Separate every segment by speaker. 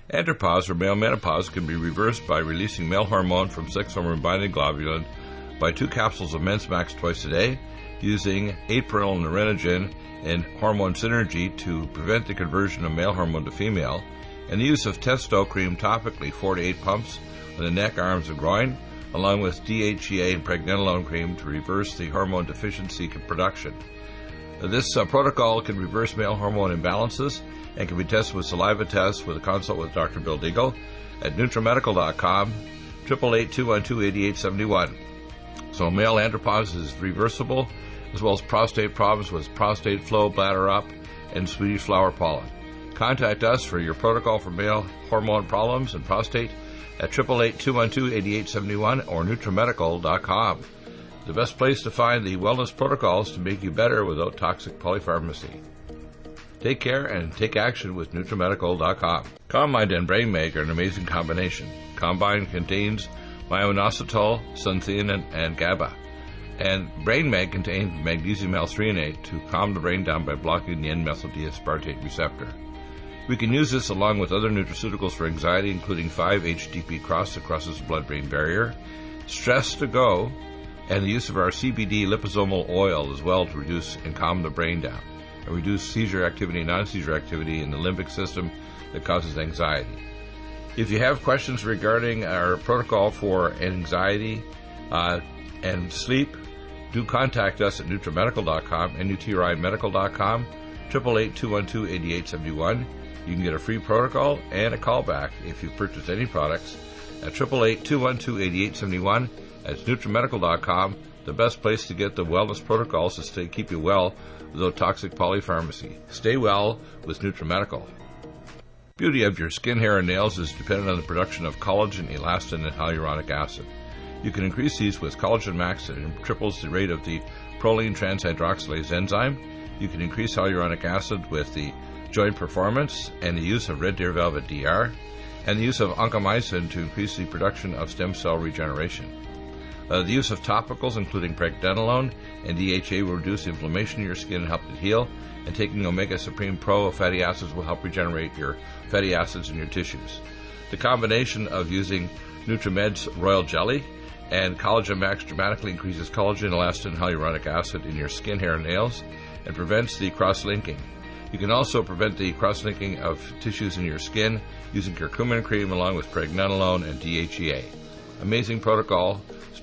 Speaker 1: Andropause, or male menopause, can be reversed by releasing male hormone from sex hormone-binding globulin by 2 capsules of Men's Max twice a day, using 8-pearl Nerinogen and hormone synergy to prevent the conversion of male hormone to female, and the use of Testo cream topically 4 to 8 pumps on the neck, arms, and groin, along with DHEA and pregnenolone cream to reverse the hormone deficiency production. This protocol can reverse male hormone imbalances and can be tested with saliva tests with a consult with Dr. Bill Deagle at NutriMedical.com, 888-212-8871. So male andropause is reversible, as well as prostate problems with prostate flow, bladder up, and Swedish flower pollen. Contact us for your protocol for male hormone problems and prostate at 888-212-8871 or NutriMedical.com. The best place to find the wellness protocols to make you better without toxic polypharmacy. Take care and take action with NutriMedical.com. Combine and BrainMag are an amazing combination. Combine contains myo-inositol, suntheanine, and GABA. And BrainMag contains magnesium L-threonate to calm the brain down by blocking the N-methyl-D-aspartate receptor. We can use this along with other nutraceuticals for anxiety, including 5-HTP-Cross that crosses the blood-brain barrier, Stress to Go, and the use of our CBD liposomal oil as well to reduce and calm the brain down, and reduce seizure activity, non-seizure activity in the limbic system that causes anxiety. If you have questions regarding our protocol for anxiety and sleep, do contact us at NutriMedical.com, NutriMedical.com, 888-212-8871. You can get a free protocol and a callback if you purchase any products at 888-212-8871. That's NutriMedical.com, the best place to get the wellness protocols to keep you well without toxic polypharmacy. Stay well with NutriMedical. Beauty of your skin, hair, and nails is dependent on the production of collagen, elastin, and hyaluronic acid. You can increase these with Collagen Max that triples the rate of the proline transhydroxylase enzyme. You can increase hyaluronic acid with the Joint Performance and the use of Red Deer Velvet DR, and the use of oncomycin to increase the production of stem cell regeneration. The use of topicals, including pregnenolone and DHA, will reduce inflammation in your skin and help it heal, and taking Omega Supreme Pro fatty acids will help regenerate your fatty acids in your tissues. The combination of using NutriMed's Royal Jelly and Collagen Max dramatically increases collagen, elastin, and hyaluronic acid in your skin, hair, and nails, and prevents the cross-linking. You can also prevent the cross-linking of tissues in your skin using curcumin cream along with pregnenolone and DHEA. Amazing protocol. It's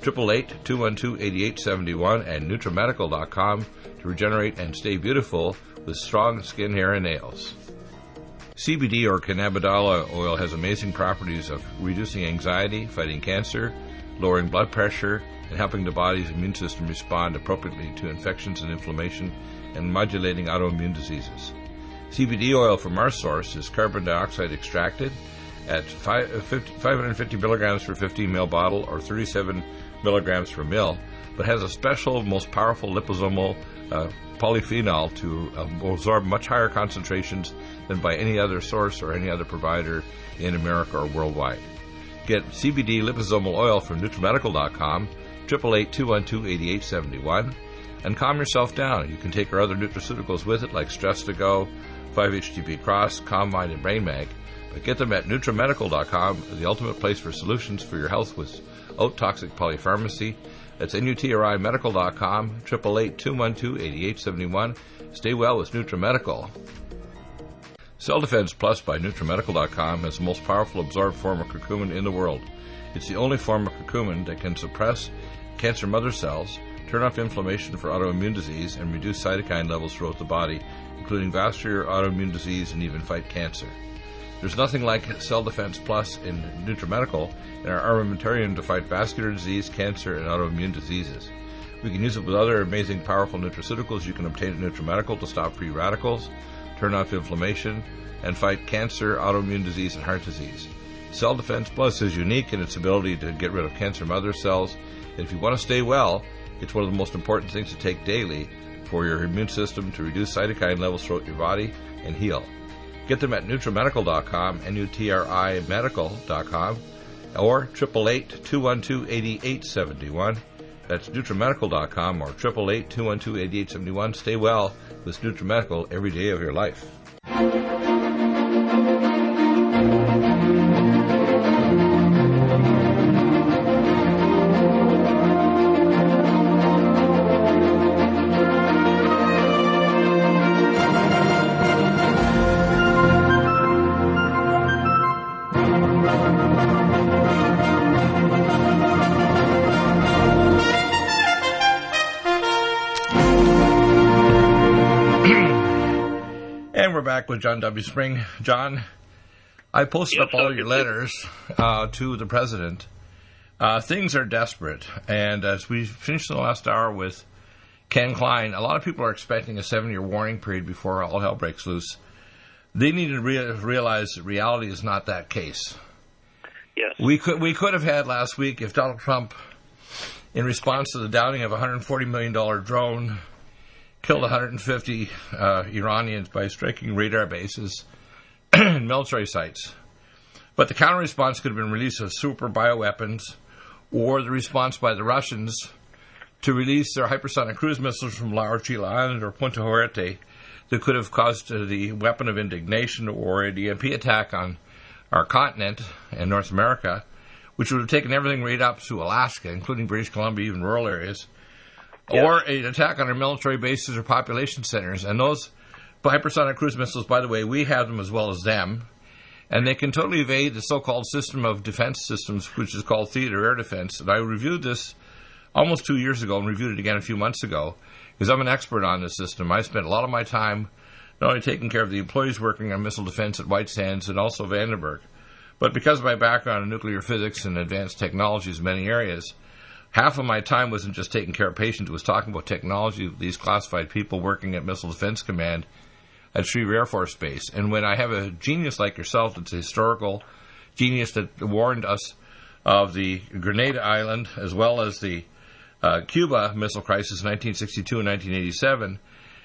Speaker 1: 888-212-8871 and NutriMedical.com to regenerate and stay beautiful with strong skin, hair, and nails. CBD or cannabidiol oil has amazing properties of reducing anxiety, fighting cancer, lowering blood pressure, and helping the body's immune system respond appropriately to infections and inflammation, and modulating autoimmune diseases. CBD oil from our source is carbon dioxide extracted at 550 milligrams per 15 ml bottle or 37 milligrams per ml, but has a special, most powerful liposomal polyphenol to absorb much higher concentrations than by any other source or any other provider in America or worldwide. Get CBD liposomal oil from NutriMedical.com, 888-212-8871, and calm yourself down. You can take our other nutraceuticals with it, like Stress to Go, 5-HTP-Cross, Calm Mind, and BrainMag. But get them at NutriMedical.com, the ultimate place for solutions for your health without toxic polypharmacy. That's NutriMedical.com, 888-212-8871. Stay well with NutriMedical. Cell Defense Plus by NutriMedical.com has the most powerful absorbed form of curcumin in the world. It's the only form of curcumin that can suppress cancer mother cells, turn off inflammation for autoimmune disease, and reduce cytokine levels throughout the body, including vascular autoimmune disease and even fight cancer. There's nothing like Cell Defense Plus in NutriMedical and our armamentarium to fight vascular disease, cancer, and autoimmune diseases. We can use it with other amazing, powerful nutraceuticals you can obtain at NutriMedical to stop free radicals, turn off inflammation, and fight cancer, autoimmune disease, and heart disease. Cell Defense Plus is unique in its ability to get rid of cancer mother cells, and if you want to stay well, it's one of the most important things to take daily for your immune system to reduce cytokine levels throughout your body and heal. Get them at NutriMedical.com, NutriMedical.com, or 888-212-8871. That's NutriMedical.com or 888-212-8871. Stay well with NutriMedical every day of your life. And we're back with John W. Spring. John, I posted up all your letters to the president. Things are desperate. And as we finished the last hour with Ken Klein, a lot of people are expecting a 7-year warning period before all hell breaks loose. They need to realize that reality is not that case.
Speaker 2: Yes.
Speaker 1: We could have had last week if Donald Trump, in response to the downing of a $140 million drone, killed 150 Iranians by striking radar bases and military sites. But the counter-response could have been release of super bioweapons, or the response by the Russians to release their hypersonic cruise missiles from La Orchila Island or Punta Huerte that could have caused the weapon of indignation or an EMP attack on our continent and North America, which would have taken everything right up to Alaska, including British Columbia, even rural areas, or an attack on our military bases or population centers. And those hypersonic cruise missiles, by the way, we have them as well as them, and they can totally evade the so-called system of defense systems, which is called theater air defense. And I reviewed this almost 2 years ago and reviewed it again a few months ago, because I'm an expert on this system. I spent a lot of my time not only taking care of the employees working on missile defense at White Sands and also Vandenberg, but because of my background in nuclear physics and advanced technologies in many areas, half of my time wasn't just taking care of patients, it was talking about technology with these classified people working at Missile Defense Command at Schriever Air Force Base. And when I have a genius like yourself that's a historical genius that warned us of the Grenada Island as well as the Cuba missile crisis in 1962 and 1987,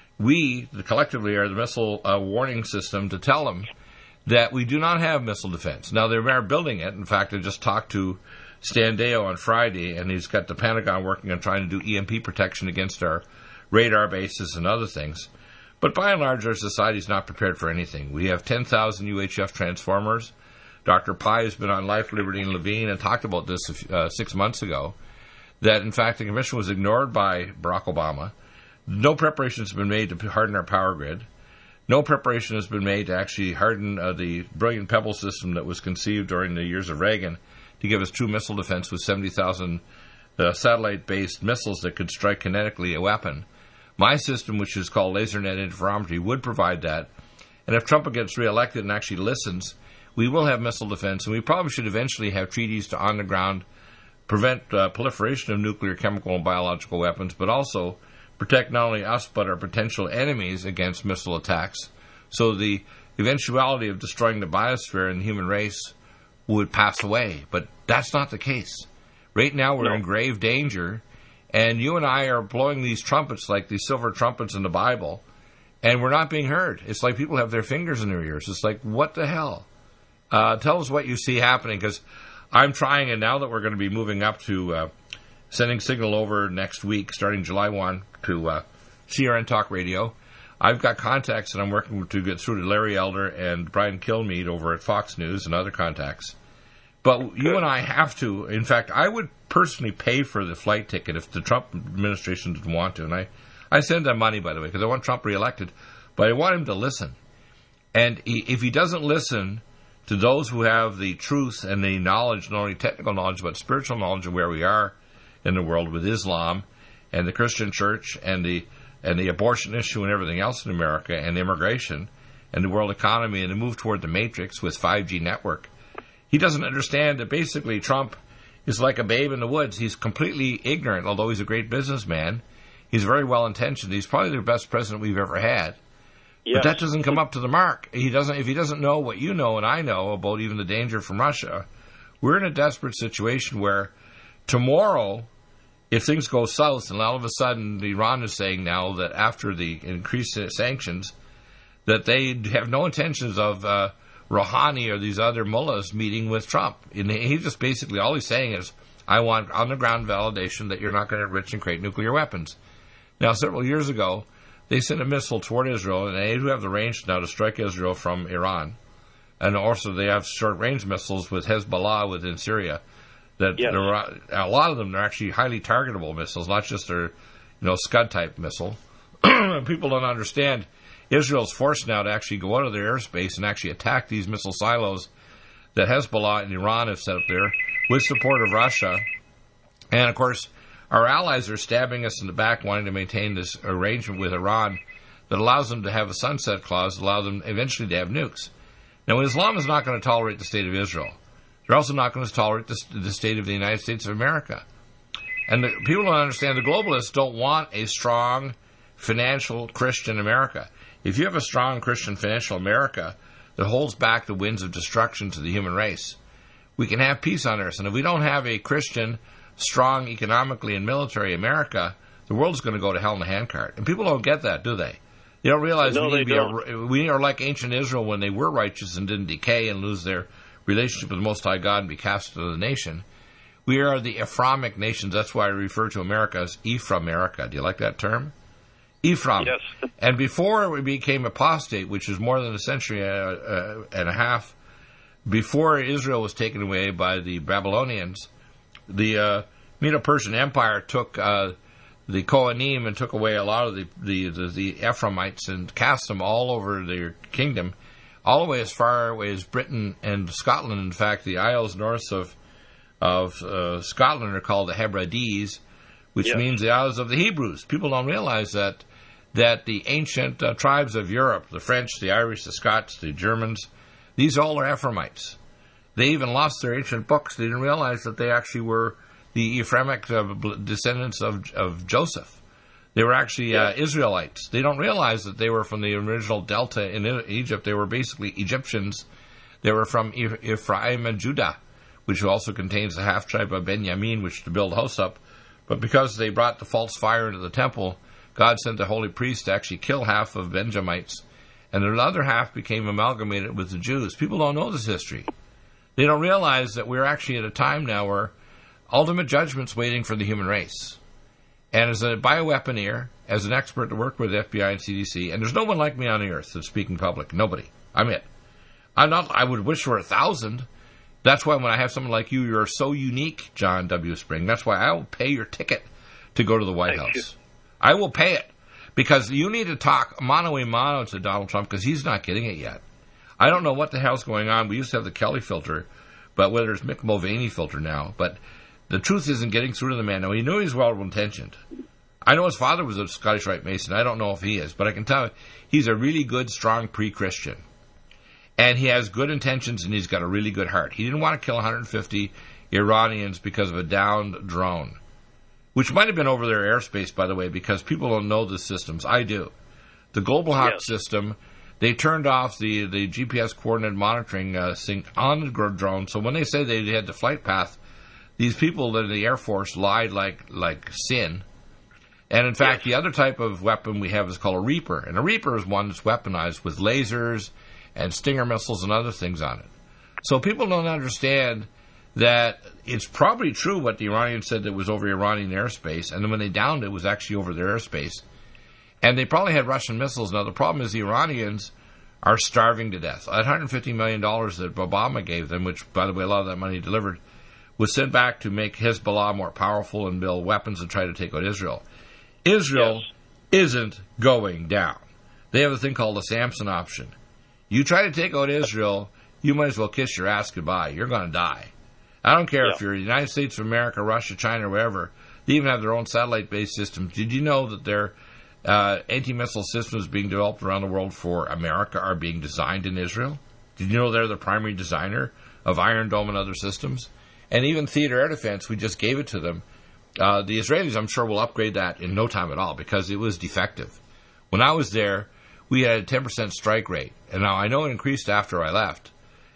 Speaker 1: we collectively are the missile warning system to tell them that we do not have missile defense. Now, they're building it. In fact, I just talked to Stan Deyo on Friday, and he's got the Pentagon working on trying to do EMP protection against our radar bases and other things. But by and large, our society is not prepared for anything. We have 10,000 UHF transformers. Dr. Pai has been on Life, Liberty, and Levine and talked about this 6 months ago, that, in fact, the commission was ignored by Barack Obama. No preparation has been made to harden our power grid. No preparation has been made to actually harden the brilliant Pebble system that was conceived during the years of Reagan to give us true missile defense with 70,000 satellite-based missiles that could strike kinetically a weapon. My system, which is called LaserNet Interferometry, would provide that. And if Trump gets reelected and actually listens, we will have missile defense, and we probably should eventually have treaties to, on the ground, prevent proliferation of nuclear, chemical, and biological weapons, but also protect not only us but our potential enemies against missile attacks. So the eventuality of destroying the biosphere and the human race would pass away. But that's not the case. Right now we're in grave danger, and you and I are blowing these trumpets like these silver trumpets in the Bible, and we're not being heard. It's like people have their fingers in their ears. It's like, what the hell? Tell us what you see happening, because I'm trying, and now that we're going to be moving up to sending signal over next week, starting July 1, to CRN Talk Radio, I've got contacts that I'm working to get through to Larry Elder and Brian Kilmeade over at Fox News and other contacts. But you and I have to, in fact, I would personally pay for the flight ticket if the Trump administration didn't want to. And I send them money, by the way, because I want Trump reelected. But I want him to listen. And if he doesn't listen to those who have the truth and the knowledge, not only technical knowledge, but spiritual knowledge of where we are in the world with Islam and the Christian church and the abortion issue and everything else in America and immigration and the world economy and the move toward the matrix with 5G network, he doesn't understand that basically Trump is like a babe in the woods. He's completely ignorant, although he's a great businessman. He's very well-intentioned. He's probably the best president we've ever had. Yes. But that doesn't come up to the mark. If he doesn't know what you know and I know about even the danger from Russia, we're in a desperate situation where tomorrow, if things go south, and all of a sudden Iran is saying now that after the increased sanctions, that they have no intentions of Rouhani or these other mullahs meeting with Trump. And he just basically, all he's saying is, I want on-the-ground validation that you're not going to enrich and create nuclear weapons. Now, several years ago, they sent a missile toward Israel, and they do have the range now to strike Israel from Iran. And also they have short-range missiles with Hezbollah within Syria. That yes. A lot of them are actually highly targetable missiles, not just their Scud-type missile. People don't understand. Israel's forced now to actually go out of their airspace and actually attack these missile silos that Hezbollah and Iran have set up there with support of Russia. And, of course, our allies are stabbing us in the back wanting to maintain this arrangement with Iran that allows them to have a sunset clause, allow them eventually to have nukes. Now, Islam is not going to tolerate the state of Israel. They're also not going to tolerate the state of the United States of America. And people don't understand, the globalists don't want a strong financial Christian America. If you have a strong Christian financial America that holds back the winds of destruction to the human race, we can have peace on earth. And if we don't have a Christian, strong economically and military America, the world's going to go to hell in a handcart. And people don't get that, do they? They don't realize we are like ancient Israel when they were righteous and didn't decay and lose their relationship with the Most High God and be cast into the nation. We are the Ephraimic nations. That's why I refer to America as Ephraimerica. Do you like that term? Ephraim.
Speaker 2: Yes.
Speaker 1: And before we became apostate, which was more than a century and a half, before Israel was taken away by the Babylonians, the Medo-Persian Empire took the Kohanim and took away a lot of the Ephraimites and cast them all over their kingdom, all the way as far away as Britain and Scotland. In fact, the Isles north of Scotland are called the Hebrides, which means the Isles of the Hebrews. People don't realize that the ancient tribes of Europe, the French, the Irish, the Scots, the Germans, these all are Ephraimites. They even lost their ancient books. They didn't realize that they actually were the Ephraimic descendants of Joseph. They were actually Israelites. They don't realize that they were from the original delta in Egypt. They were basically Egyptians. They were from Ephraim and Judah, which also contains the half-tribe of Benjamin, which to build a house up. But because they brought the false fire into the temple, God sent the holy priest to actually kill half of Benjamites, and the other half became amalgamated with the Jews. People don't know this history. They don't realize that we're actually at a time now where ultimate judgment's waiting for the human race. And as a bioweaponeer, as an expert to work with FBI and CDC, and there's no one like me on the earth that's speaking public. Nobody. I'm it. I would wish for 1,000. That's why when I have someone like you, you're so unique, John W. Spring. That's why I will pay your ticket to go to the White House. I will pay it. Because you need to talk mano a mano to Donald Trump because he's not getting it yet. I don't know what the hell's going on. We used to have the Kelly filter, but whether it's Mick Mulvaney filter now. But the truth isn't getting through to the man. Now, he knew he was well-intentioned. I know his father was a Scottish Rite Mason. I don't know if he is, but I can tell you he's a really good, strong pre-Christian. And he has good intentions, and he's got a really good heart. He didn't want to kill 150 Iranians because of a downed drone, which might have been over their airspace, by the way, because people don't know the systems. I do. The Global Hawk system, they turned off the GPS coordinate monitoring thing on the drone. So when they say they had the flight path, these people in the Air Force lied like sin. And in fact, the other type of weapon we have is called a Reaper. And a Reaper is one that's weaponized with lasers and Stinger missiles and other things on it. So people don't understand that it's probably true what the Iranians said that was over Iranian airspace, and then when they downed it was actually over their airspace. And they probably had Russian missiles. Now, the problem is the Iranians are starving to death. That $150 million that Obama gave them, which, by the way, a lot of that money delivered, was sent back to make Hezbollah more powerful and build weapons and try to take out Israel. Israel isn't going down. They have a thing called the Samson option. You try to take out Israel, you might as well kiss your ass goodbye. You're going to die. I don't care if you're the United States of America, Russia, China, or wherever. They even have their own satellite-based systems. Did you know that their anti-missile systems being developed around the world for America are being designed in Israel? Did you know they're the primary designer of Iron Dome and other systems? And even theater air defense, we just gave it to them. The Israelis, I'm sure, will upgrade that in no time at all because it was defective. When I was there, we had a 10% strike rate. And now I know it increased after I left,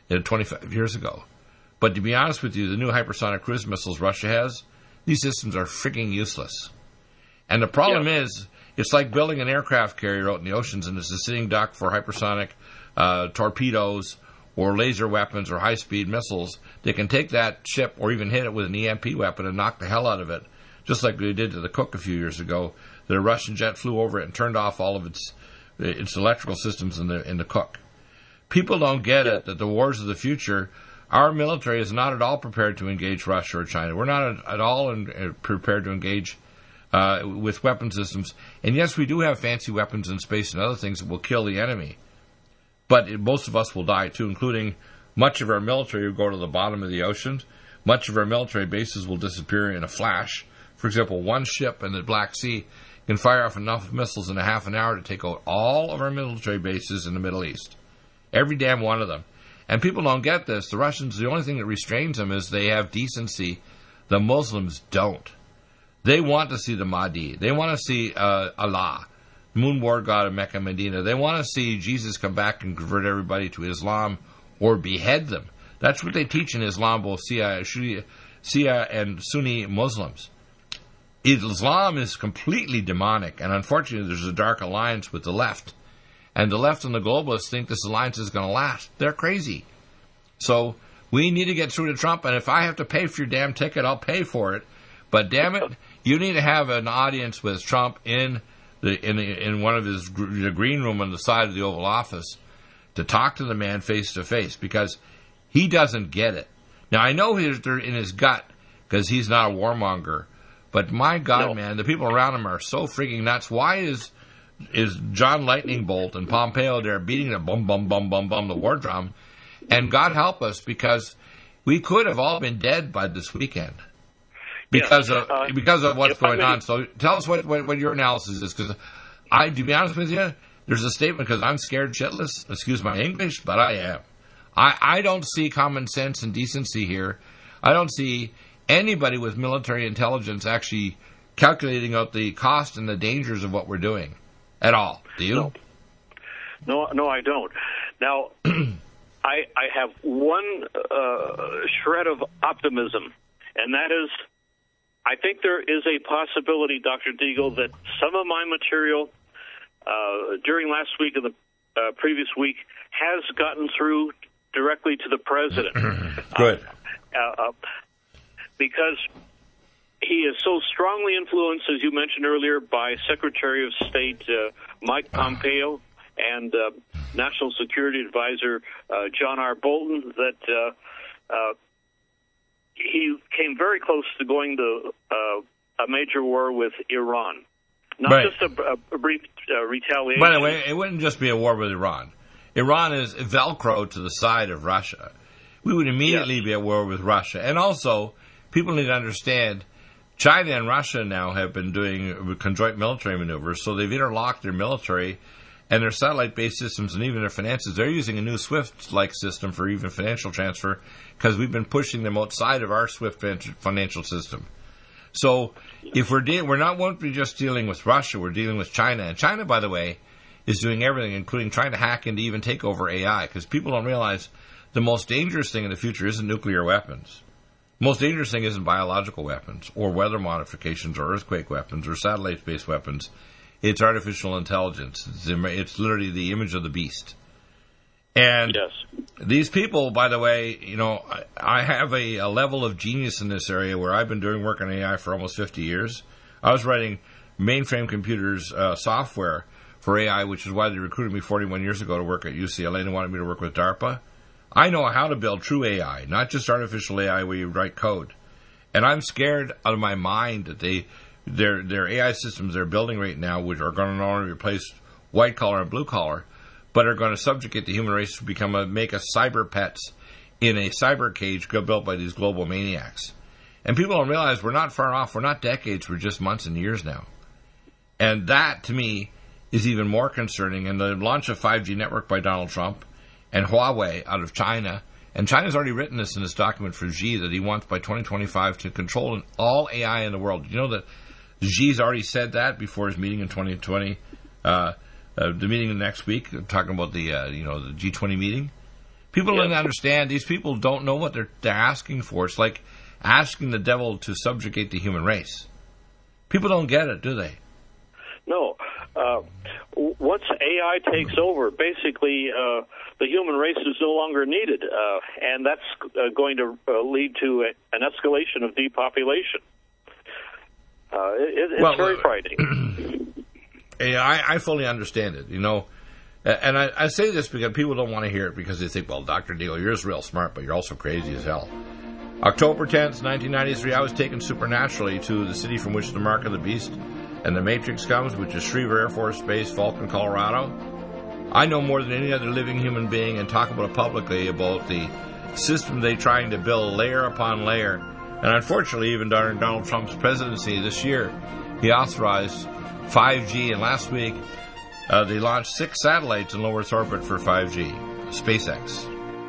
Speaker 1: 25 years ago. But to be honest with you, the new hypersonic cruise missiles Russia has, these systems are freaking useless. And the problem is, it's like building an aircraft carrier out in the oceans, and it's a sitting duck for hypersonic torpedoes or laser weapons or high-speed missiles. They can take that ship or even hit it with an EMP weapon and knock the hell out of it, just like they did to the Cook a few years ago. The Russian jet flew over it and turned off all of its electrical systems in the Cook. People don't get it, that the wars of the future, our military is not at all prepared to engage Russia or China. We're not at all prepared to engage with weapon systems. And yes, we do have fancy weapons in space and other things that will kill the enemy. But most of us will die too, including much of our military will go to the bottom of the ocean. Much of our military bases will disappear in a flash. For example, one ship in the Black Sea can fire off enough missiles in a half an hour to take out all of our military bases in the Middle East. Every damn one of them. And people don't get this. The Russians, the only thing that restrains them is they have decency. The Muslims don't. They want to see the Mahdi. They want to see Allah, moon war god of Mecca, Medina. They want to see Jesus come back and convert everybody to Islam or behead them. That's what they teach in Islam, both Shia and Sunni Muslims. Islam is completely demonic, and unfortunately there's a dark alliance with the left. And the left and the globalists think this alliance is going to last. They're crazy. So we need to get through to Trump, and if I have to pay for your damn ticket, I'll pay for it. But damn it, you need to have an audience with Trump in one of his the green room on the side of the Oval Office to talk to the man face to face, because he doesn't get it. Now, I know they're in his gut because he's not a warmonger, but my God, man, the people around him are so freaking nuts. Why is John Lightning Bolt and Pompeo there beating the bum, bum, bum, bum, bum, the war drum? And God help us, because we could have all been dead by this weekend because of what's going on. So tell us what your analysis is, because to be honest with you, there's a statement, because I'm scared shitless, excuse my English, but I am. I don't see common sense and decency here. I don't see anybody with military intelligence actually calculating out the cost and the dangers of what we're doing at all. Do you?
Speaker 2: No, I don't. Now, I have one shred of optimism, and that is, I think there is a possibility, Dr. Deagle, that some of my material during last week and the previous week has gotten through directly to the president.
Speaker 1: Good.
Speaker 2: Because he is so strongly influenced, as you mentioned earlier, by Secretary of State Mike Pompeo and National Security Advisor John R. Bolton, that he came very close to going to a major war with Iran. Not just a brief retaliation.
Speaker 1: By the way, it wouldn't just be a war with Iran. Iran is Velcro to the side of Russia. We would immediately be at war with Russia. And also, people need to understand, China and Russia now have been doing conjoint military maneuvers, so they've interlocked their military and their satellite-based systems and even their finances. They're using a new SWIFT-like system for even financial transfer, because we've been pushing them outside of our SWIFT financial system. So if we're not won't be just dealing with Russia, we're dealing with China. And China, by the way, is doing everything, including trying to hack into even take over AI, because people don't realize the most dangerous thing in the future isn't nuclear weapons. The most dangerous thing isn't biological weapons or weather modifications or earthquake weapons or satellite-based weapons. It's artificial intelligence. It's literally the image of the beast. And these people, by the way, I have a level of genius in this area where I've been doing work on AI for almost 50 years. I was writing mainframe computers software for AI, which is why they recruited me 41 years ago to work at UCLA and wanted me to work with DARPA. I know how to build true AI, not just artificial AI where you write code. And I'm scared out of my mind that their AI systems they're building right now, which are going to not only replace white collar and blue collar, but are going to subjugate the human race to make us cyber pets in a cyber cage built by these global maniacs. And people don't realize we're not far off. We're not decades. We're just months and years now. And that, to me, is even more concerning. And the launch of 5G network by Donald Trump and Huawei out of China. And China's already written this in this document for Xi that he wants by 2025 to control all AI in the world. You know that Xi's already said that before his meeting in 2020, the meeting next week, talking about the G20 meeting. People don't understand. These people don't know what they're asking for. It's like asking the devil to subjugate the human race. People don't get it, do they?
Speaker 2: No. Once AI takes over, basically the human race is no longer needed, and that's going to lead to an escalation of depopulation. It's very frightening.
Speaker 1: I fully understand it, and I say this because people don't want to hear it because they think, well, Dr. Deagle, you're just real smart, but you're also crazy as hell. October 10th, 1993, I was taken supernaturally to the city from which the mark of the beast and the Matrix comes, which is Schriever Air Force Base, Fulton, Colorado. I know more than any other living human being and talk about it publicly about the system they're trying to build layer upon layer. And unfortunately, even during Donald Trump's presidency this year, he authorized 5G, and last week they launched 6 satellites in low Earth orbit for 5G, SpaceX.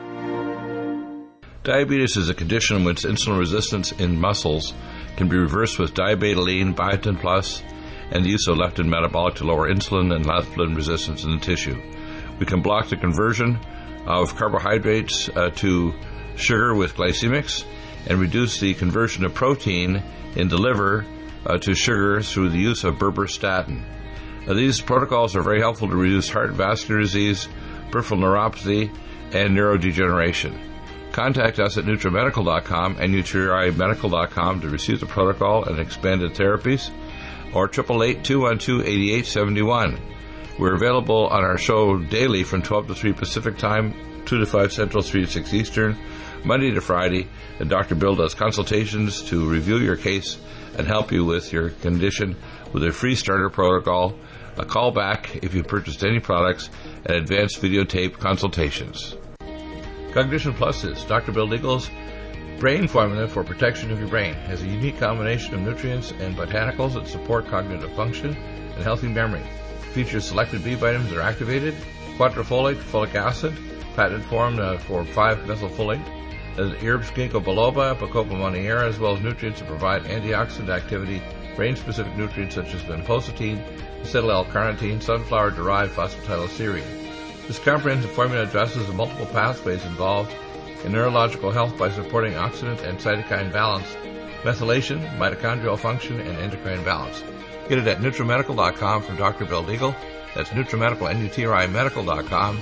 Speaker 1: Diabetes is a condition in which insulin resistance in muscles can be reversed with diabetoline, biotin plus, and the use of leptin metabolic to lower insulin and leptin resistance in the tissue. We can block the conversion of carbohydrates to sugar with glycemics and reduce the conversion of protein in the liver to sugar through the use of berberstatin. These protocols are very helpful to reduce heart vascular disease, peripheral neuropathy, and neurodegeneration. Contact us at NutriMedical.com and NutriMedical.com to receive the protocol and expanded therapies, or 888-212-8871. We're available on our show daily from 12 to 3 Pacific Time, 2 to 5 Central, 3 to 6 Eastern, Monday to Friday, and Dr. Bill does consultations to review your case and help you with your condition with a free starter protocol, a call back if you purchased any products, and advanced videotape consultations. Cognition Plus is Dr. Bill Deagle's brain formula for protection of your brain. It has a unique combination of nutrients and botanicals that support cognitive function and healthy memory. It features selected B vitamins that are activated, quadrifolate, folic acid, patented form for 5-methylfolate, herbs ginkgo biloba, Bacopa monnieri, as well as nutrients that provide antioxidant activity, brain-specific nutrients such as vinpocetine, acetyl-L-carnitine, sunflower-derived phosphatidylserine. This comprehensive formula addresses the multiple pathways involved in neurological health by supporting oxidant and cytokine balance, methylation, mitochondrial function, and endocrine balance. Get it at NutriMedical.com from Dr. Bill Deagle. That's NutriMedical, NutriMedical.com,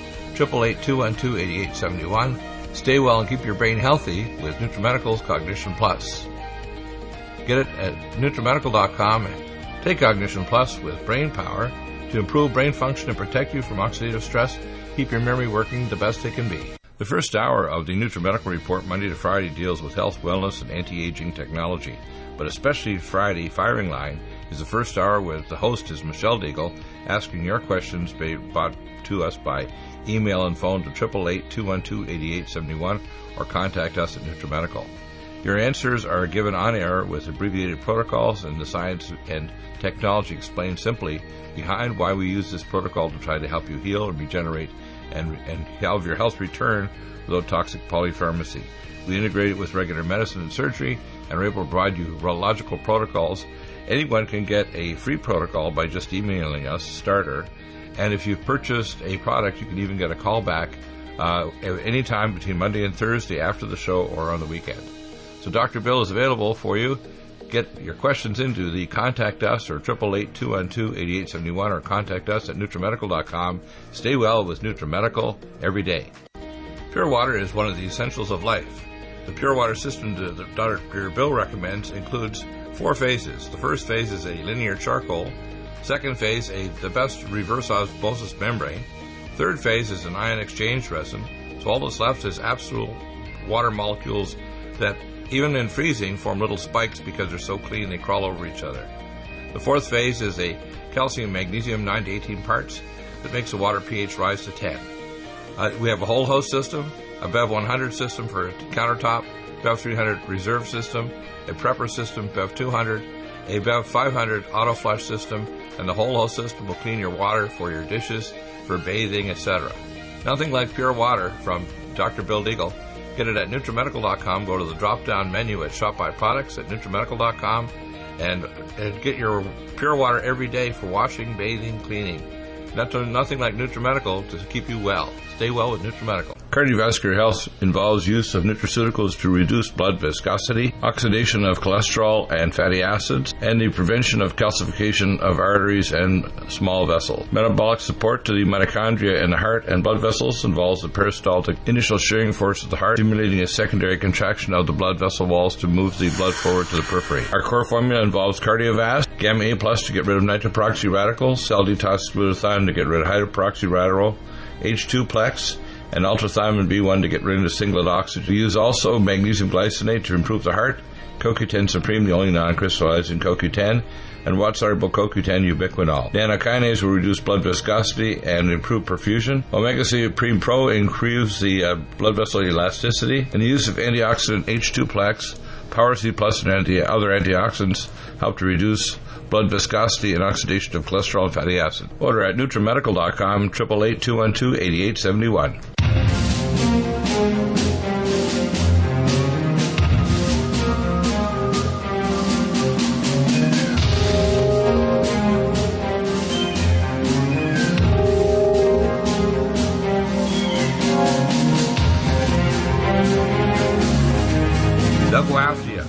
Speaker 1: 888-212-8871. Stay well and keep your brain healthy with NutriMedical's Cognition Plus. Get it at NutriMedical.com and take Cognition Plus with brain power to improve brain function and protect you from oxidative stress. Keep your memory working the best it can be. The first hour of the NutriMedical Report, Monday to Friday, deals with health, wellness, and anti-aging technology. But especially Friday, Firing Line, is the first hour with the host is Michelle Deagle, asking your questions brought to us by email and phone to 888-212-8871 or contact us at NutriMedical. Your answers are given on air with abbreviated protocols and the science and technology explained simply behind why we use this protocol to try to help you heal and regenerate and have your health return without toxic polypharmacy. We integrate it with regular medicine and surgery and are able to provide you urological protocols. Anyone can get a free protocol by just emailing us, starter, and if you've purchased a product, you can even get a call back any time between Monday and Thursday after the show or on the weekend. So Dr. Bill is available for you. Get your questions into the Contact Us or 888-212-8871 or contact us at NutriMedical.com. Stay well with NutriMedical every day. Pure water is one of the essentials of life. The pure water system that Dr. Bill recommends includes 4 phases. The first phase is a linear charcoal. Second phase, the best reverse osmosis membrane. Third phase is an ion exchange resin. So all that's left is absolute water molecules that even in freezing form little spikes because they're so clean they crawl over each other. The fourth phase is a calcium magnesium 9 to 18 parts that makes the water pH rise to 10. We have a whole host system, a BEV 100 system for a countertop, BEV 300 reserve system, a prepper system, BEV 200, a BEV 500 auto flush system, and the whole host system will clean your water for your dishes, for bathing, etc. Nothing like pure water from Dr. Bill Deagle. Get it at NutriMedical.com. Go to the drop-down menu at Shop By Products at NutriMedical.com and get your pure water every day for washing, bathing, cleaning. Nothing like NutriMedical to keep you well. Stay well with NutriMedical. Cardiovascular health involves use of nutraceuticals to reduce blood viscosity, oxidation of cholesterol and fatty acids, and the prevention of calcification of arteries and small vessels. Metabolic support to the mitochondria in the heart and blood vessels involves the peristaltic initial shearing force of the heart, stimulating a secondary contraction of the blood vessel walls to move the blood forward to the periphery. Our core formula involves Cardiovast, Gamma A Plus to get rid of nitroperoxy radicals, cell detox glutathione to get rid of hydroperoxy radical, H2-plex, and ultrathymine B1 to get rid of the singlet oxygen. We use also magnesium glycinate to improve the heart, CoQ10 Supreme, the only non-crystallizing CoQ10, and water-soluble CoQ10 ubiquinol. Nanokinase will reduce blood viscosity and improve perfusion. Omega-3 Supreme Pro improves the blood vessel elasticity. And the use of antioxidant H2-plex, Power C Plus, and other antioxidants help to reduce blood viscosity and oxidation of cholesterol and fatty acid. Order at NutriMedical.com, 888-212-8871. They'll go after you.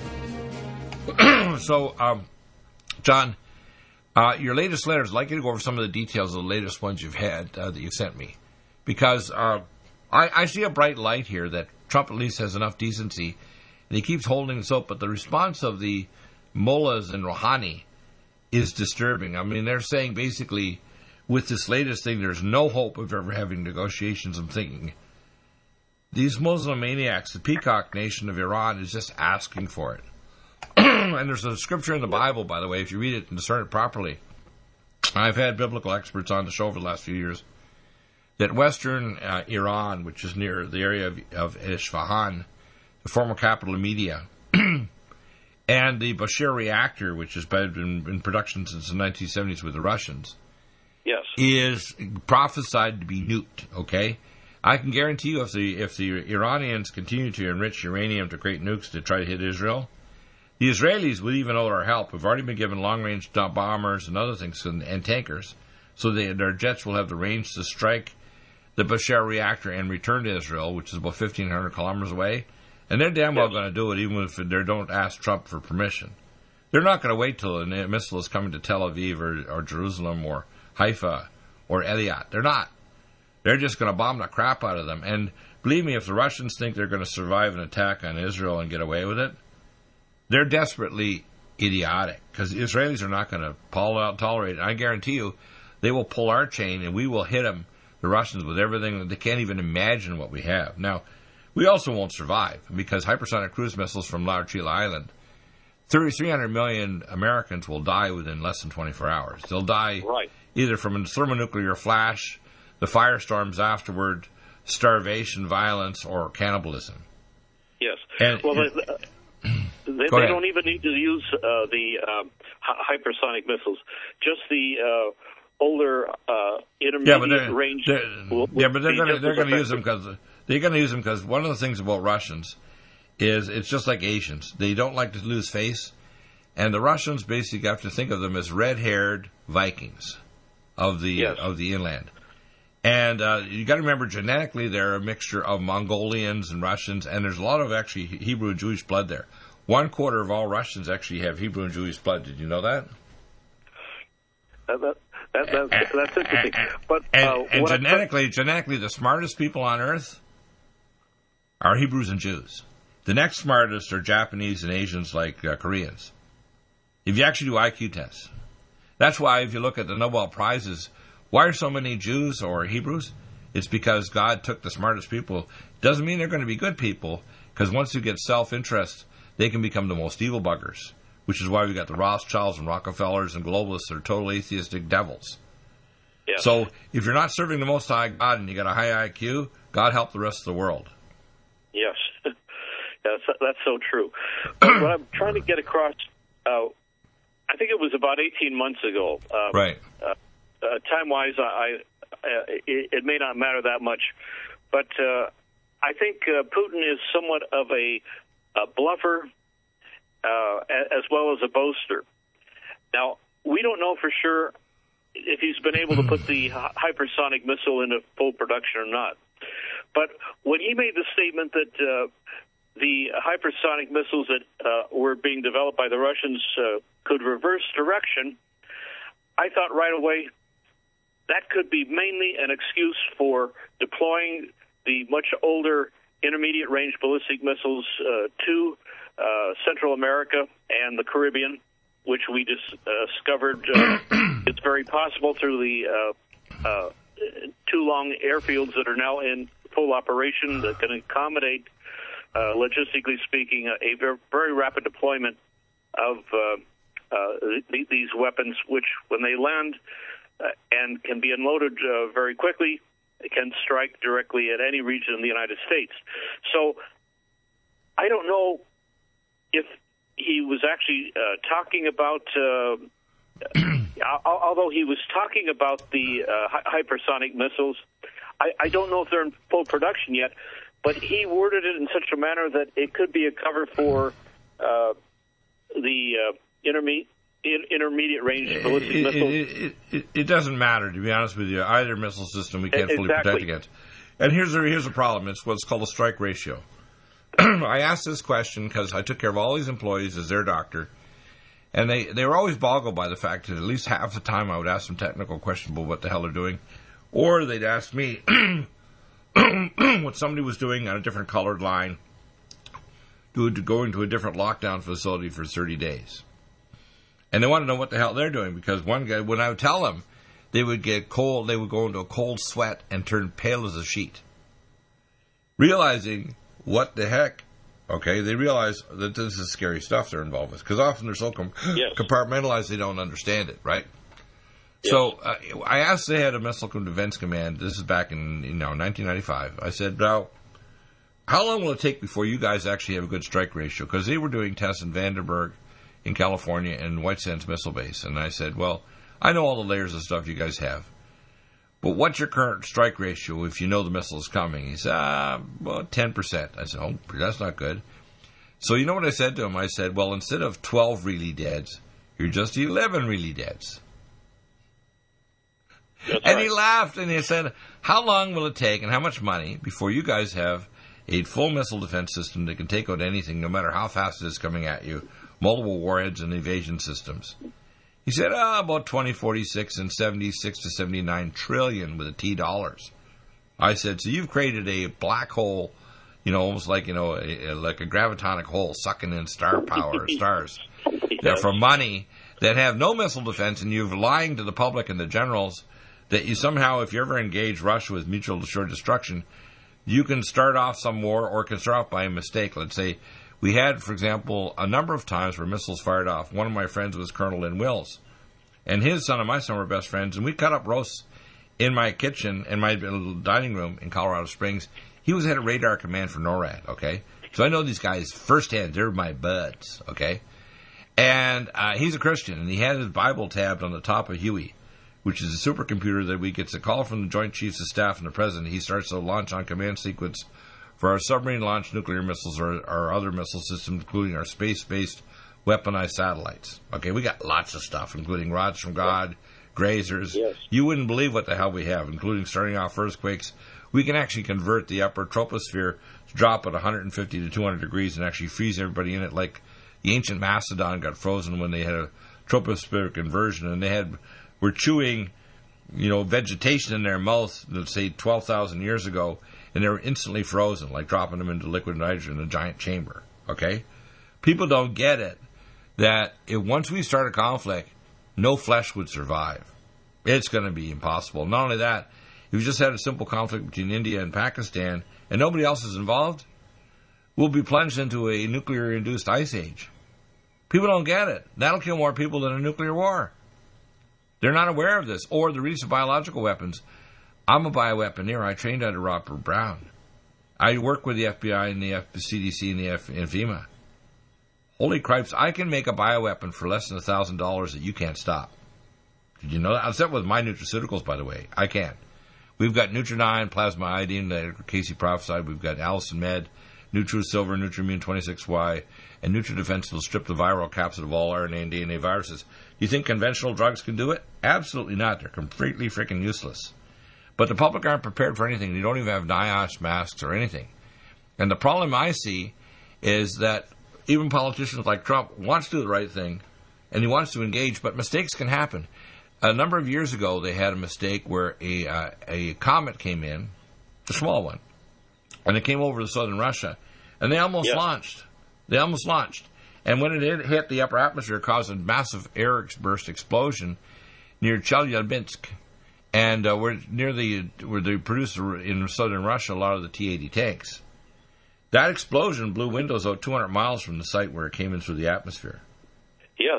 Speaker 1: So, John, your latest letters, I'd like you to go over some of the details of the latest ones you've had that you sent me. Because I see a bright light here that Trump at least has enough decency, and he keeps holding this up, but the response of the mullahs and Rouhani is disturbing. I mean, they're saying basically, with this latest thing, there's no hope of ever having negotiations. I'm thinking, these Muslim maniacs, the Peacock Nation of Iran, is just asking for it. And there's a scripture in the Bible, by the way, if you read it and discern it properly. I've had biblical experts on the show over the last few years, that western Iran, which is near the area of Isfahan, the former capital of Media, and the Bashir reactor, which has been in production since the 1970s with the Russians,
Speaker 2: yes,
Speaker 1: is prophesied to be nuked, okay? I can guarantee you if the Iranians continue to enrich uranium to create nukes to try to hit Israel, the Israelis would even owe our help. We've already been given long-range bombers and other things and tankers, so their jets will have the range to strike the Bashir reactor and return to Israel, which is about 1,500 kilometers away. And they're damn well going to do it, even if they don't ask Trump for permission. They're not going to wait till a missile is coming to Tel Aviv or Jerusalem or Haifa or Eilat. They're not. They're just going to bomb the crap out of them. And believe me, if the Russians think they're going to survive an attack on Israel and get away with it, they're desperately idiotic, because the Israelis are not going to tolerate it. I guarantee you, they will pull our chain and we will hit them, the Russians, with everything. They can't even imagine what we have. Now, we also won't survive, because hypersonic cruise missiles from Laurentian Island, 300 million Americans will die within less than 24 hours. They'll die either from a thermonuclear flash, the firestorms afterward, starvation, violence, or cannibalism.
Speaker 2: Yes.
Speaker 1: And,
Speaker 2: well, they don't even need to use the hypersonic missiles. Just the older intermediate range.
Speaker 1: But they're going to use them because one of the things about Russians is it's just like Asians. They don't like to lose face, and the Russians basically have to think of them as red-haired Vikings of the inland. And you got to remember, genetically, they're a mixture of Mongolians and Russians, and there's a lot of actually Hebrew and Jewish blood there. 1/4 of all Russians actually have Hebrew and Jewish blood. Did you know that?
Speaker 2: That's interesting. But
Speaker 1: and genetically, the smartest people on Earth are Hebrews and Jews. The next smartest are Japanese and Asians, like Koreans. If you actually do IQ tests, that's why if you look at the Nobel Prizes. Why are so many Jews or Hebrews? It's because God took the smartest people. Doesn't mean they're going to be good people, because once you get self-interest, they can become the most evil buggers, which is why we got the Rothschilds and Rockefellers and globalists that are total atheistic devils. Yeah. So if you're not serving the Most High God and you got a high IQ, God help the rest of the world.
Speaker 2: Yes, that's so true. But what I'm trying to get across, I think it was about 18 months ago.
Speaker 1: Right.
Speaker 2: Time-wise, it may not matter that much, but I think Putin is somewhat of a bluffer as well as a boaster. Now, we don't know for sure if he's been able to put the hypersonic missile into full production or not. But when he made the statement that the hypersonic missiles that were being developed by the Russians could reverse direction, I thought right away, that could be mainly an excuse for deploying the much older intermediate-range ballistic missiles to Central America and the Caribbean, which we discovered it's very possible through the two long airfields that are now in full operation that can accommodate, logistically speaking, a very rapid deployment of these weapons, which, when they land and can be unloaded very quickly, can strike directly at any region in the United States. So I don't know if he was actually talking about, although he was talking about the hypersonic missiles, I don't know if they're in full production yet, but he worded it in such a manner that it could be a cover for the intermediate range ballistic missiles.
Speaker 1: It doesn't matter, to be honest with you. Either missile system we can't fully protect against. And here's the problem. It's what's called a strike ratio. I asked this question because I took care of all these employees as their doctor, and they were always boggled by the fact that at least half the time I would ask them technical questions about what the hell they're doing, or they'd ask me what somebody was doing on a different colored line, going to a different lockdown facility for 30 days. And they want to know what the hell they're doing, because one guy, when I would tell them, they would get cold, they would go into a cold sweat and turn pale as a sheet. Realizing what the heck, okay, they realize that this is scary stuff they're involved with, because often they're so compartmentalized they don't understand it, right? Yes. So I asked the head of Missile Defense Command, this is back in 1995, I said, now, how long will it take before you guys actually have a good strike ratio? Because they were doing tests in Vandenberg in California and White Sands Missile Base. And I said, well, I know all the layers of stuff you guys have, but what's your current strike ratio if you know the missile is coming? He said, well, 10%. I said, oh, that's not good. So you know what I said to him? I said, well, instead of 12 really deads, you're just 11 really deads. And he laughed and he said, how long will it take and how much money before you guys have a full missile defense system that can take out anything, no matter how fast it is coming at you, multiple warheads and evasion systems? He said, about 2046 and 76 to 79 trillion with a T dollars. I said, so you've created a black hole, almost like, like a gravitonic hole sucking in star power or stars for money that have no missile defense, and you've lying to the public and the generals that you somehow, if you ever engage Russia with mutual assured destruction, you can start off some war or can start off by a mistake. Let's say we had, for example, a number of times where missiles fired off. One of my friends was Colonel Lynn Wills, and his son and my son were best friends, and we cut up roasts in my kitchen in my dining room in Colorado Springs. He was head of radar command for NORAD, okay? So I know these guys firsthand. They're my buds, okay? And he's a Christian, and he had his Bible tabbed on the top of Huey, which is a supercomputer that we gets a call from the Joint Chiefs of Staff and the President. He starts a launch on command sequence for our submarine-launched nuclear missiles or our other missile systems, including our space-based weaponized satellites. Okay, we got lots of stuff, including rods from God, grazers. Yes. You wouldn't believe what the hell we have, including starting off earthquakes. We can actually convert the upper troposphere to drop at 150 to 200 degrees and actually freeze everybody in it, like the ancient Macedon got frozen when they had a tropospheric inversion, and were chewing, vegetation in their mouth, let's say 12,000 years ago, and they were instantly frozen, like dropping them into liquid nitrogen in a giant chamber, okay? People don't get it, that once we start a conflict, no flesh would survive. It's going to be impossible. Not only that, if you just had a simple conflict between India and Pakistan, and nobody else is involved, we'll be plunged into a nuclear-induced ice age. People don't get it. That'll kill more people than a nuclear war. They're not aware of this, or the release of biological weapons. I'm a bioweaponeer. I trained under Robert Brown. I work with the FBI and the CDC and and FEMA. Holy cripes, I can make a bioweapon for less than $1,000 that you can't stop. Did you know that? I've said with my nutraceuticals, by the way. I can. We've got Nutra-9, plasma iodine that Casey prophesied. We've got Allison Med, NutriSilver, Nutrimune 26Y, and NutriDefense will strip the viral capsid of all RNA and DNA viruses. Do you think conventional drugs can do it? Absolutely not. They're completely freaking useless. But the public aren't prepared for anything. They don't even have NIOSH masks or anything. And the problem I see is that even politicians like Trump wants to do the right thing, and he wants to engage, but mistakes can happen. A number of years ago, they had a mistake where a comet came in, a small one, and it came over to southern Russia, and they almost launched. They almost launched. And when it hit the upper atmosphere, it caused a massive air burst explosion near Chelyabinsk. And where they produce in southern Russia a lot of the T-80 tanks. That explosion blew windows out 200 miles from the site where it came in through the atmosphere.
Speaker 2: Yes,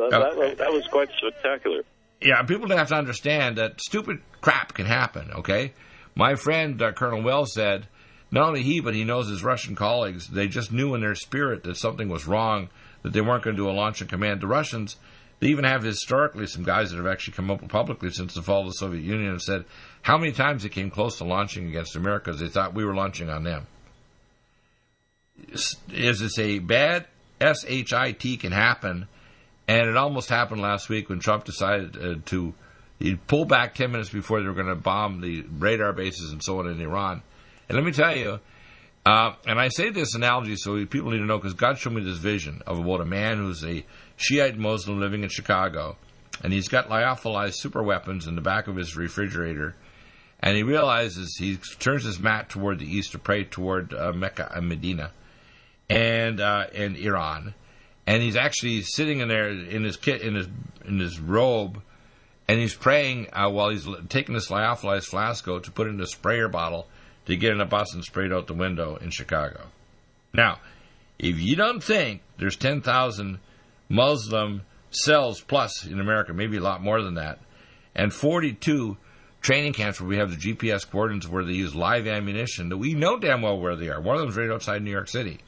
Speaker 2: that was quite spectacular.
Speaker 1: Yeah, people have to understand that stupid crap can happen, okay? My friend, Colonel Wells, said not only he, but he knows his Russian colleagues, they just knew in their spirit that something was wrong, that they weren't going to do a launch and command. The Russians, they even have historically some guys that have actually come up publicly since the fall of the Soviet Union and said how many times they came close to launching against America because they thought we were launching on them. Is this a bad SHIT can happen? And it almost happened last week when Trump decided to pull back 10 minutes before they were going to bomb the radar bases and so on in Iran. And let me tell you, and I say this analogy so people need to know because God showed me this vision of about a man who's a Shiite Muslim living in Chicago, and he's got lyophilized super weapons in the back of his refrigerator, and he realizes he turns his mat toward the east to pray toward Mecca and Medina and Iran, and he's actually sitting in there in his robe, and he's praying while he's taking this lyophilized flask out to put it in a sprayer bottle to get in a bus and sprayed out the window in Chicago. Now, if you don't think there's 10,000 Muslim cells plus in America, maybe a lot more than that, and 42 training camps where we have the GPS coordinates where they use live ammunition, that we know damn well where they are. One of them's right outside New York City.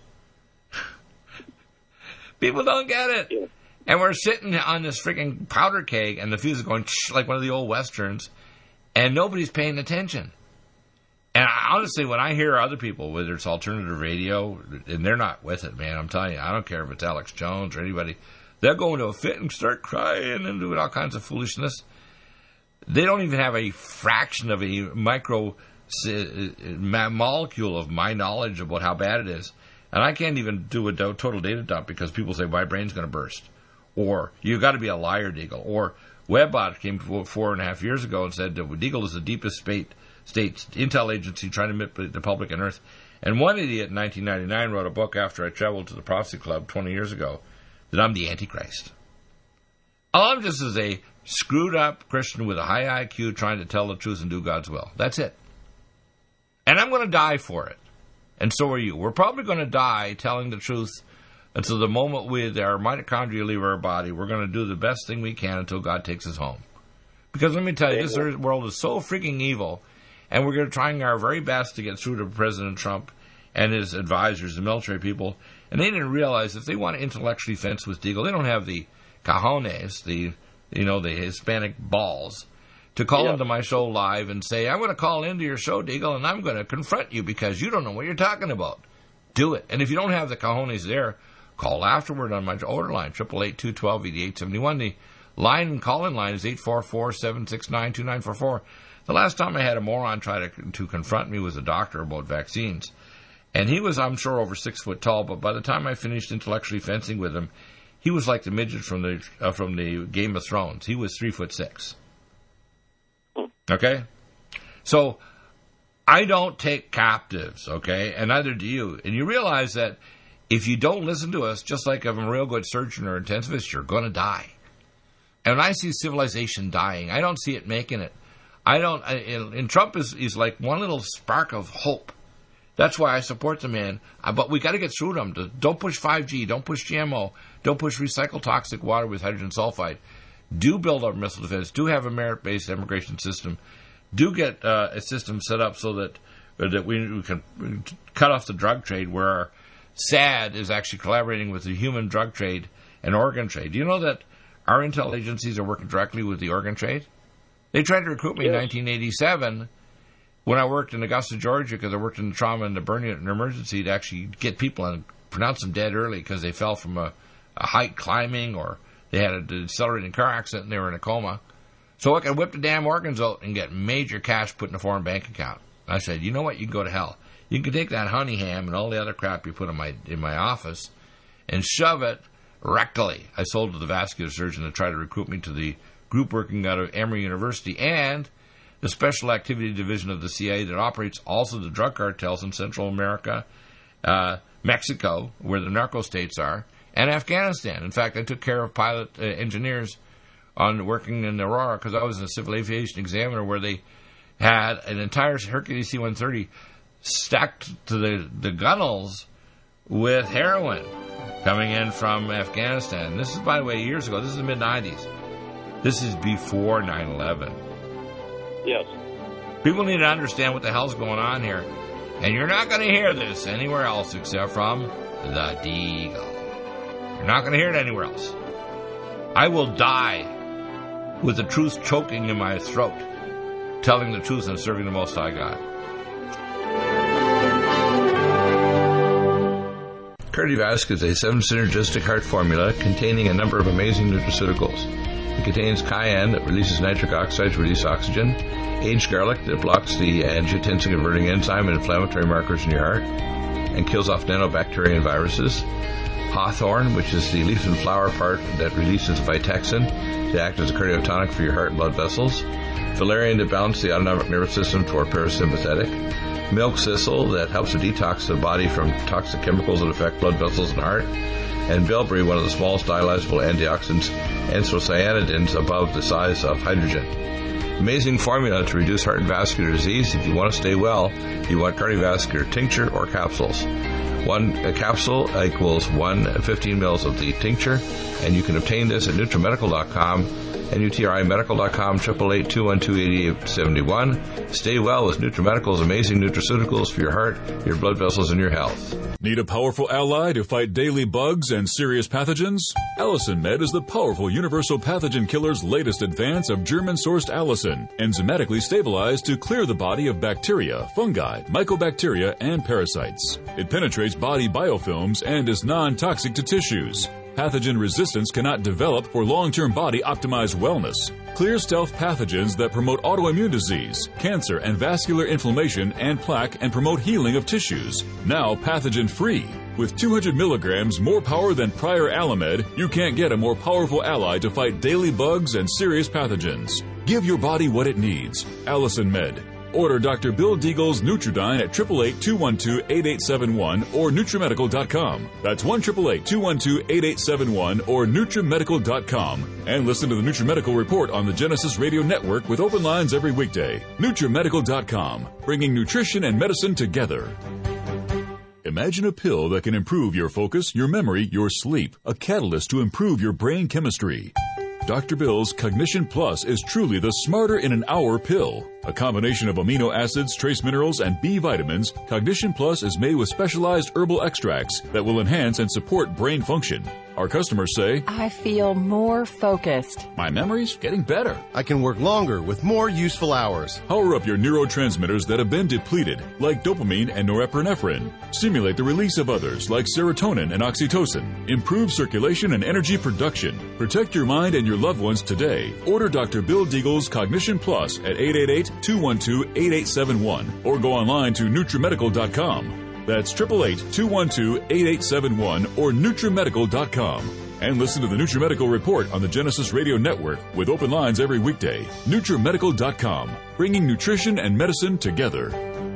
Speaker 1: People don't get it. Yeah. And we're sitting on this freaking powder keg, and the fuse is going like one of the old westerns, and nobody's paying attention. And honestly, when I hear other people, whether it's alternative radio, and they're not with it, man, I'm telling you, I don't care if it's Alex Jones or anybody, they'll go into a fit and start crying and doing all kinds of foolishness. They don't even have a fraction of a micro molecule of my knowledge about how bad it is. And I can't even do a total data dump because people say, my brain's going to burst. Or, you've got to be a liar, Deagle. Or, Webbot came 4.5 years ago and said, Deagle is the deepest state intel agency trying to manipulate the public on Earth. And one idiot in 1999 wrote a book after I traveled to the Prophecy Club 20 years ago that I'm the Antichrist. All I'm just is a screwed up Christian with a high IQ trying to tell the truth and do God's will. That's it. And I'm going to die for it. And so are you. We're probably going to die telling the truth until the moment our mitochondria leave our body. We're going to do the best thing we can until God takes us home. Because let me tell you, this world is so freaking evil. And we're trying our very best to get through to President Trump and his advisors, the military people. And they didn't realize if they want to intellectually fence with Deagle, they don't have the cojones, the Hispanic balls, to call into my show live and say, I'm going to call into your show, Deagle, and I'm going to confront you because you don't know what you're talking about. Do it. And if you don't have the cojones there, call afterward on my order line, 888-212-8871. The call-in line is 844-769-2944. The last time I had a moron try to confront me was a doctor about vaccines. And he was, I'm sure, over 6 foot tall, but by the time I finished intellectually fencing with him, he was like the midget from the Game of Thrones. He was 3'6". Okay? So, I don't take captives, okay? And neither do you. And you realize that if you don't listen to us, just like if I'm a real good surgeon or intensivist, you're going to die. And when I see civilization dying, I don't see it making it. And Trump is like one little spark of hope. That's why I support the man. But we got to get through them. Don't push 5G. Don't push GMO. Don't push recycled toxic water with hydrogen sulfide. Do build our missile defense. Do have a merit-based immigration system. Do get a system set up so that we can cut off the drug trade, where SAD is actually collaborating with the human drug trade and organ trade. Do you know that our intel agencies are working directly with the organ trade? They tried to recruit me in 1987 when I worked in Augusta, Georgia, because I worked in the trauma and the burn unit and emergency to actually get people and pronounce them dead early because they fell from a height climbing or they had an accelerating car accident and they were in a coma. So I could whip the damn organs out and get major cash put in a foreign bank account. I said, you know what? You can go to hell. You can take that honey ham and all the other crap you put in my office and shove it rectally. I sold to the vascular surgeon to try to recruit me to the group working out of Emory University and the Special Activity Division of the CIA that operates also the drug cartels in Central America, Mexico, where the narco states are, and Afghanistan. In fact, I took care of pilot engineers on working in Aurora because I was a civil aviation examiner where they had an entire Hercules C-130 stacked to the gunnels with heroin coming in from Afghanistan. This is, by the way, years ago. This is the mid-'90s. This is before 9/11.
Speaker 2: Yes.
Speaker 1: People need to understand what the hell's going on here. And you're not going to hear this anywhere else except from the Deagle. You're not going to hear it anywhere else. I will die with the truth choking in my throat, telling the truth and serving the Most High God. Cardiovasc is a 7-synergistic heart formula containing a number of amazing nutraceuticals. It contains cayenne that releases nitric oxide to release oxygen, aged garlic that blocks the angiotensin-converting enzyme and inflammatory markers in your heart and kills off nanobacteria and viruses, hawthorn, which is the leaf and flower part that releases Vitexin to act as a cardiotonic for your heart and blood vessels, valerian to balance the autonomic nervous system for parasympathetic, milk thistle that helps to detox the body from toxic chemicals that affect blood vessels and heart, and bilberry, one of the smallest dialyzable antioxidants, anthocyanidins above the size of hydrogen. Amazing formula to reduce heart and vascular disease. If you want to stay well, you want cardiovascular tincture or capsules. One capsule equals 15 mils of the tincture, and you can obtain this at NutriMedical.com, NutriMedical.com, 888-212-8871. Stay well with NutriMedical's amazing nutraceuticals for your heart, your blood vessels, and your health.
Speaker 3: Need a powerful ally to fight daily bugs and serious pathogens? Allicin Med is the powerful universal pathogen killer's latest advance of German-sourced allicin, enzymatically stabilized to clear the body of bacteria, fungi, mycobacteria, and parasites. It penetrates body biofilms and is non-toxic to tissues. Pathogen resistance cannot develop for long-term body-optimized wellness. Clear stealth pathogens that promote autoimmune disease, cancer and vascular inflammation and plaque and promote healing of tissues. Now pathogen-free. With 200 milligrams more power than prior Alamed, you can't get a more powerful ally to fight daily bugs and serious pathogens. Give your body what it needs. Allicin Med. Order Dr. Bill Deagle's Nutridyne at 888-212-8871 or NutriMedical.com. That's 1-888-212-8871 or NutriMedical.com. And listen to the NutriMedical Report on the Genesis Radio Network with open lines every weekday. NutriMedical.com, bringing nutrition and medicine together. Imagine a pill that can improve your focus, your memory, your sleep, a catalyst to improve your brain chemistry. Dr. Bill's Cognition Plus is truly the smarter in an hour pill. A combination of amino acids, trace minerals, and B vitamins, Cognition Plus is made with specialized herbal extracts that will enhance and support brain function. Our customers say,
Speaker 4: I feel more focused.
Speaker 3: My memory's getting better.
Speaker 5: I can work longer with more useful hours.
Speaker 3: Power up your neurotransmitters that have been depleted, like dopamine and norepinephrine. Stimulate the release of others, like serotonin and oxytocin. Improve circulation and energy production. Protect your mind and your loved ones today. Order Dr. Bill Deagle's Cognition Plus at 888-212-8871 or go online to NutriMedical.com. That's 888-212-8871 or NutriMedical.com. And listen to the NutriMedical Report on the Genesis Radio Network with open lines every weekday. NutriMedical.com, bringing nutrition and medicine together.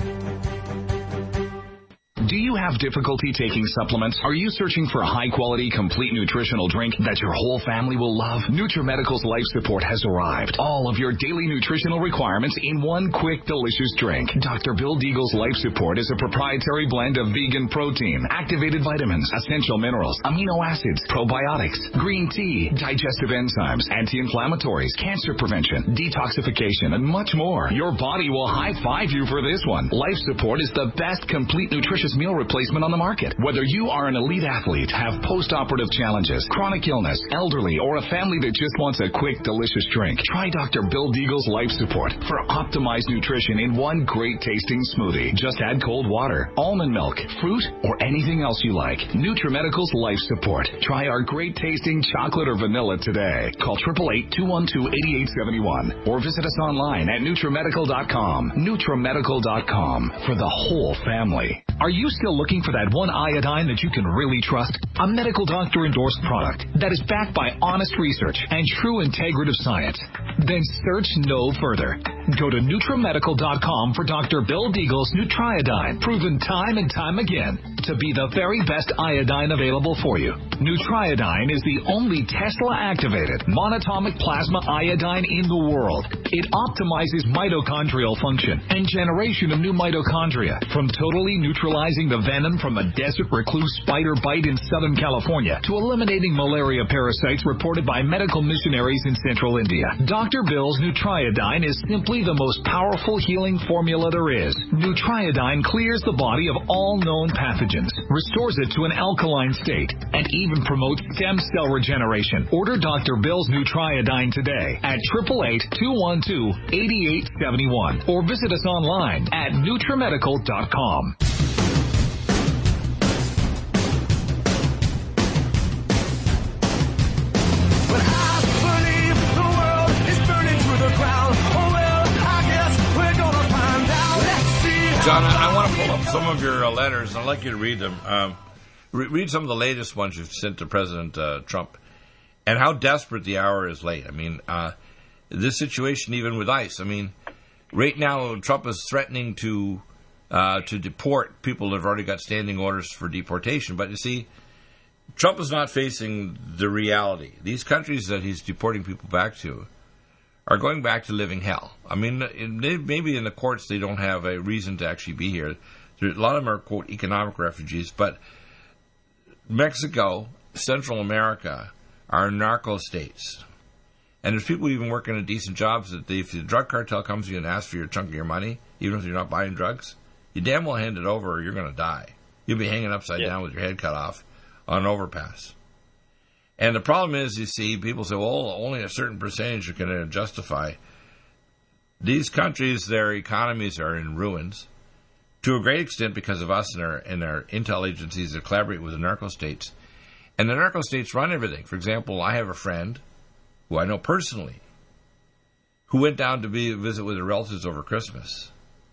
Speaker 6: Do you have difficulty taking supplements? Are you searching for a high-quality, complete nutritional drink that your whole family will love? NutriMedical's Life Support has arrived. All of your daily nutritional requirements in one quick, delicious drink. Dr. Bill Deagle's Life Support is a proprietary blend of vegan protein, activated vitamins, essential minerals, amino acids, probiotics, green tea, digestive enzymes, anti-inflammatories, cancer prevention, detoxification, and much more. Your body will high-five you for this one. Life Support is the best complete nutritious meal replacement on the market. Whether you are an elite athlete, have post-operative challenges, chronic illness, elderly, or a family that just wants a quick, delicious drink, try Dr. Bill Deagle's Life Support for optimized nutrition in one great tasting smoothie. Just add cold water, almond milk, fruit, or anything else you like. NutriMedical's Life Support. Try our great tasting chocolate or vanilla today. Call 888-212-8871 or visit us online at NutriMedical.com. NutriMedical.com for the whole family. Are you still looking for that one iodine that you can really trust? A medical doctor endorsed product that is backed by honest research and true integrative science? Then search no further. Go to NutriMedical.com for Dr. Bill Deagle's Nutriodine, proven time and time again to be the very best iodine available for you. Nutriodine is the only Tesla-activated monatomic plasma iodine in the world. It optimizes mitochondrial function and generation of new mitochondria, from totally neutralizing the venom from a desert recluse spider bite in Southern California to eliminating malaria parasites reported by medical missionaries in central India. Dr. Dr. Bill's Nutriodine is simply the most powerful healing formula there is. Nutriodine clears the body of all known pathogens, restores it to an alkaline state, and even promotes stem cell regeneration. Order Dr. Bill's Nutriodine today at 888-212-8871 or visit us online at NutriMedical.com.
Speaker 1: John, I want to pull up some of your letters. I'd like you to read them. Read some of the latest ones you've sent to President Trump and how desperate the hour is late. I mean, this situation, even with ICE, I mean, right now Trump is threatening to deport people that have already got standing orders for deportation. But you see, Trump is not facing the reality. These countries that he's deporting people back to are going back to living hell. I mean, maybe in the courts they don't have a reason to actually be here. A lot of them are, quote, economic refugees, but Mexico, Central America are narco states. And there's people even working at decent jobs that if the drug cartel comes to you and asks for your chunk of your money, even if you're not buying drugs, you damn well hand it over or you're going to die. You'll be hanging upside down with your head cut off on an overpass. And the problem is, you see, people say, well, only a certain percentage are going to justify. These countries, their economies are in ruins, to a great extent because of us and our intel agencies that collaborate with the narco states. And the narco states run everything. For example, I have a friend who I know personally who went down to visit with her relatives over Christmas.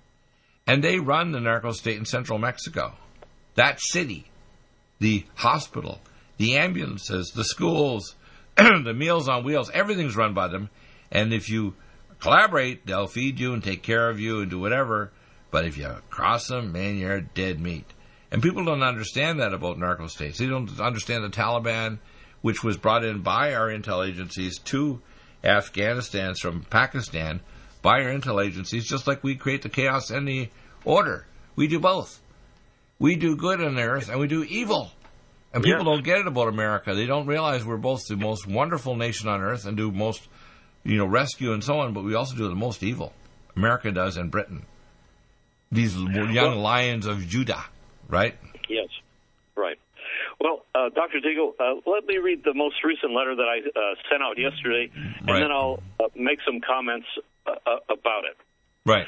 Speaker 1: And they run the narco state in central Mexico. That city, the hospital, the ambulances, the schools, the Meals on Wheels, everything's run by them. And if you collaborate, they'll feed you and take care of you and do whatever. But if you cross them, man, you're dead meat. And people don't understand that about narco states. They don't understand the Taliban, which was brought in by our intel agencies to Afghanistan from Pakistan, by our intel agencies, just like we create the chaos and the order. We do both. We do good on the earth and we do evil. And people don't get it about America. They don't realize we're both the most wonderful nation on earth and do most, rescue and so on, but we also do the most evil. America does, and Britain. These young lions of Judah, right?
Speaker 2: Yes, right. Well, Dr. Deagle, let me read the most recent letter that I sent out yesterday, and then I'll make some comments about it.
Speaker 1: Right.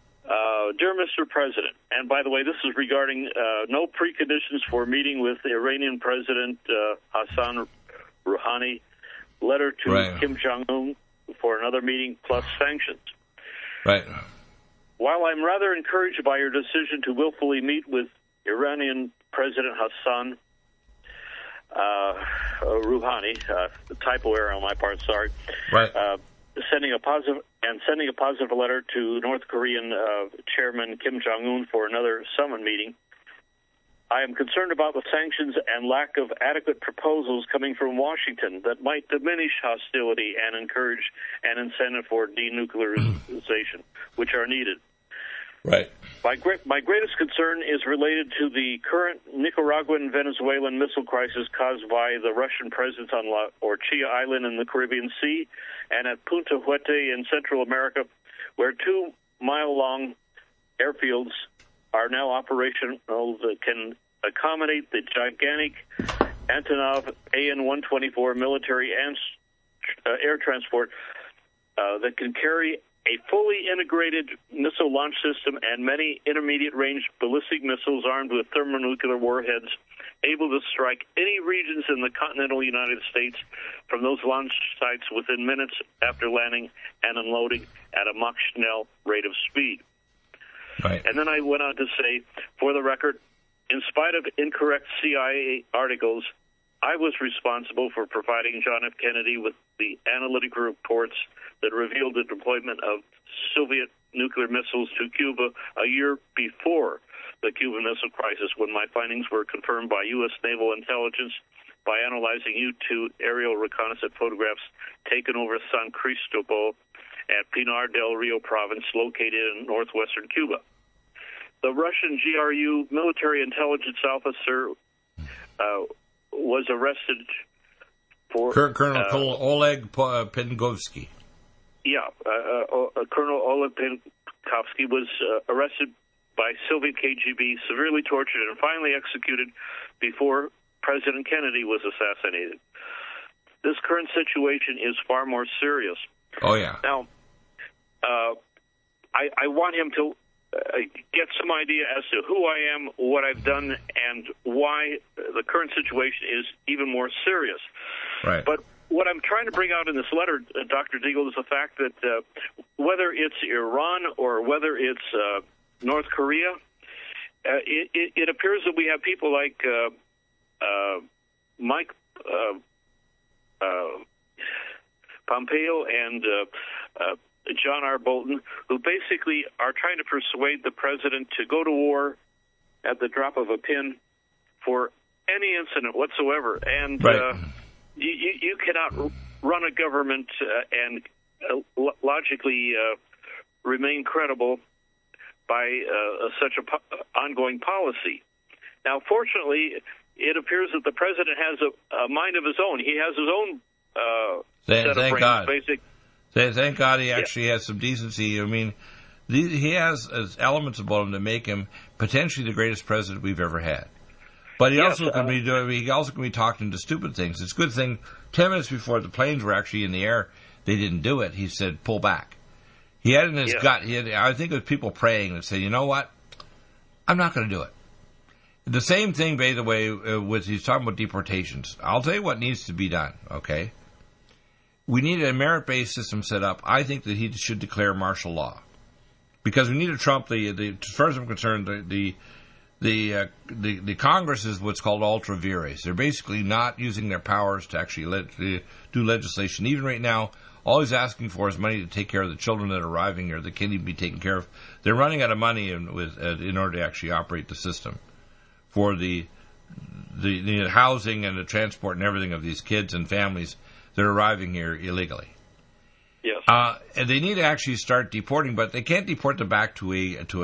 Speaker 2: Dear Mr. President, and by the way, this is regarding no preconditions for meeting with the Iranian President Hassan Rouhani, letter to Kim Jong-un for another meeting plus sanctions.
Speaker 1: Right.
Speaker 2: While I'm rather encouraged by your decision to willfully meet with Iranian President Hassan Rouhani, typo error on my part, sorry.
Speaker 1: Right.
Speaker 2: Sending a positive letter to North Korean Chairman Kim Jong-un for another summit meeting, I am concerned about the sanctions and lack of adequate proposals coming from Washington that might diminish hostility and encourage an incentive for denuclearization, which are needed.
Speaker 1: Right.
Speaker 2: My greatest concern is related to the current Nicaraguan Venezuelan missile crisis caused by the Russian presence on La Orchilla Island in the Caribbean Sea and at Punta Huete in Central America, where 2-mile-long airfields are now operational that can accommodate the gigantic Antonov AN-124 military and air transport that can carry a fully integrated missile launch system and many intermediate-range ballistic missiles armed with thermonuclear warheads able to strike any regions in the continental United States from those launch sites within minutes after landing and unloading at a Mach Schnell rate of speed.
Speaker 1: Right.
Speaker 2: And then I went on to say, for the record, in spite of incorrect CIA articles, I was responsible for providing John F. Kennedy with the analytic reports that revealed the deployment of Soviet nuclear missiles to Cuba a year before the Cuban Missile Crisis, when my findings were confirmed by U.S. Naval Intelligence by analyzing U-2 aerial reconnaissance photographs taken over San Cristobal at Pinar del Rio province, located in northwestern Cuba. The Russian GRU military intelligence officer was arrested for...
Speaker 1: Colonel Oleg Pengovsky.
Speaker 2: Colonel Oleg Penkovsky was arrested by Soviet KGB, severely tortured, and finally executed before President Kennedy was assassinated. This current situation is far more serious.
Speaker 1: Oh, yeah.
Speaker 2: Now, I want him to get some idea as to who I am, what I've done, and why the current situation is even more serious.
Speaker 1: Right.
Speaker 2: But what I'm trying to bring out in this letter, Dr. Deagle, is the fact that whether it's Iran or whether it's North Korea, it appears that we have people like Mike Pompeo and John R. Bolton, who basically are trying to persuade the president to go to war at the drop of a pin for any incident whatsoever. And
Speaker 1: right.
Speaker 2: You cannot run a government and logically remain credible by such an ongoing policy. Now, fortunately, it appears that the president has a mind of his own. He has his own set of brains.
Speaker 1: God. Thank God he actually has some decency. I mean, he has elements about him that make him potentially the greatest president we've ever had. But he also can be talking to stupid things. It's a good thing 10 minutes before the planes were actually in the air, they didn't do it. He said, pull back. He had in his gut, I think it was people praying that said, you know what? I'm not going to do it. The same thing, by the way, with he's talking about deportations. I'll tell you what needs to be done, okay? We need a merit-based system set up. I think that he should declare martial law. Because we need to trump as far as I'm concerned, the Congress is what's called ultra vires. They're basically not using their powers to actually do legislation. Even right now, all he's asking for is money to take care of the children that are arriving here that can't even be taken care of. They're running out of money in order to actually operate the system for the housing and the transport and everything of these kids and families that are arriving here illegally.
Speaker 2: Yes.
Speaker 1: And they need to actually start deporting, but they can't deport them back to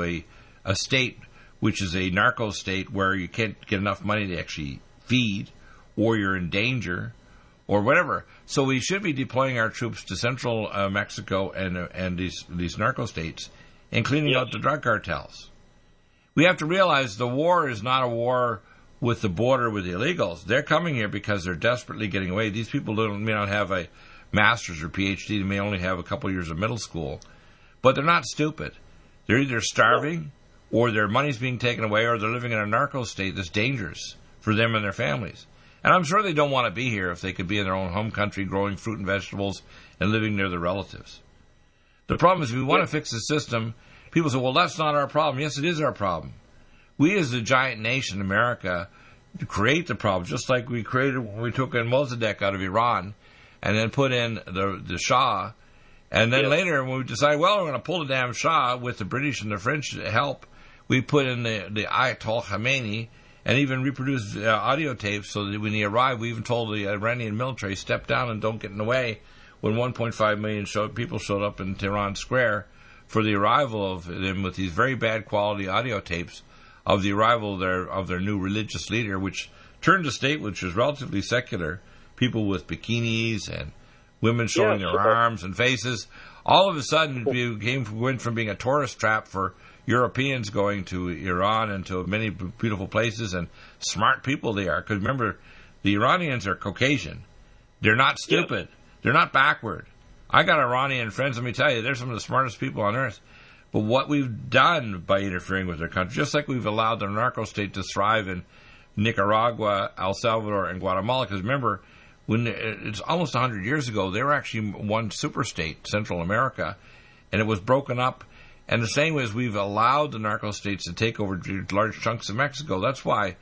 Speaker 1: a state which is a narco state where you can't get enough money to actually feed, or you're in danger, or whatever. So we should be deploying our troops to central Mexico and these narco states and cleaning out the drug cartels. We have to realize the war is not a war with the border with the illegals. They're coming here because they're desperately getting away. These people may not have a master's or PhD. They may only have a couple years of middle school. But they're not stupid. They're either starving, or their money's being taken away, or they're living in a narco state that's dangerous for them and their families. And I'm sure they don't want to be here if they could be in their own home country growing fruit and vegetables and living near their relatives. The problem is, if we want to fix the system, people say, well, that's not our problem. Yes, it is our problem. We as a giant nation, America, create the problem, just like we created when we took in Mossadegh out of Iran and then put in the Shah. And then later, when we decide, well, we're going to pull the damn Shah with the British and the French help, we put in the Ayatollah Khamenei and even reproduced audio tapes so that when he arrived, we even told the Iranian military, step down and don't get in the way, when 1.5 million people showed up in Tehran Square for the arrival of them with these very bad quality audio tapes of the arrival of their new religious leader, which turned a state which was relatively secular, people with bikinis and women showing their arms and faces. All of a sudden, went from being a tourist trap for Europeans going to Iran and to many beautiful places, and smart people they are. Because remember, the Iranians are Caucasian. They're not stupid. They're not backward. I got Iranian friends, let me tell you, they're some of the smartest people on earth. But what we've done by interfering with their country, just like we've allowed the narco state to thrive in Nicaragua, El Salvador, and Guatemala, because remember, when it's almost 100 years ago, they were actually one superstate, Central America, and it was broken up. And the same as we've allowed the narco states to take over large chunks of Mexico. That's why,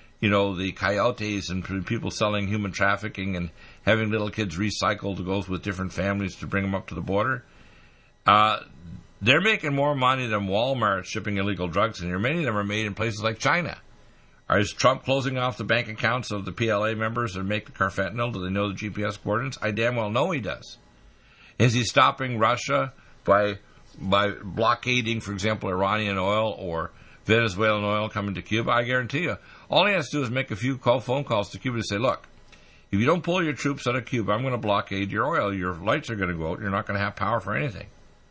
Speaker 1: the coyotes and people selling human trafficking and having little kids recycled to go with different families to bring them up to the border. They're making more money than Walmart shipping illegal drugs in here. Many of them are made in places like China. Is Trump closing off the bank accounts of the PLA members that make the carfentanil? Do they know the GPS coordinates? I damn well know he does. Is he stopping Russia by blockading, for example, Iranian oil or Venezuelan oil coming to Cuba? I guarantee you. All he has to do is make a few phone calls to Cuba to say, look, If you don't pull your troops out of Cuba, I'm going to blockade your oil. Your lights are going to go out. You're not going to have power for anything.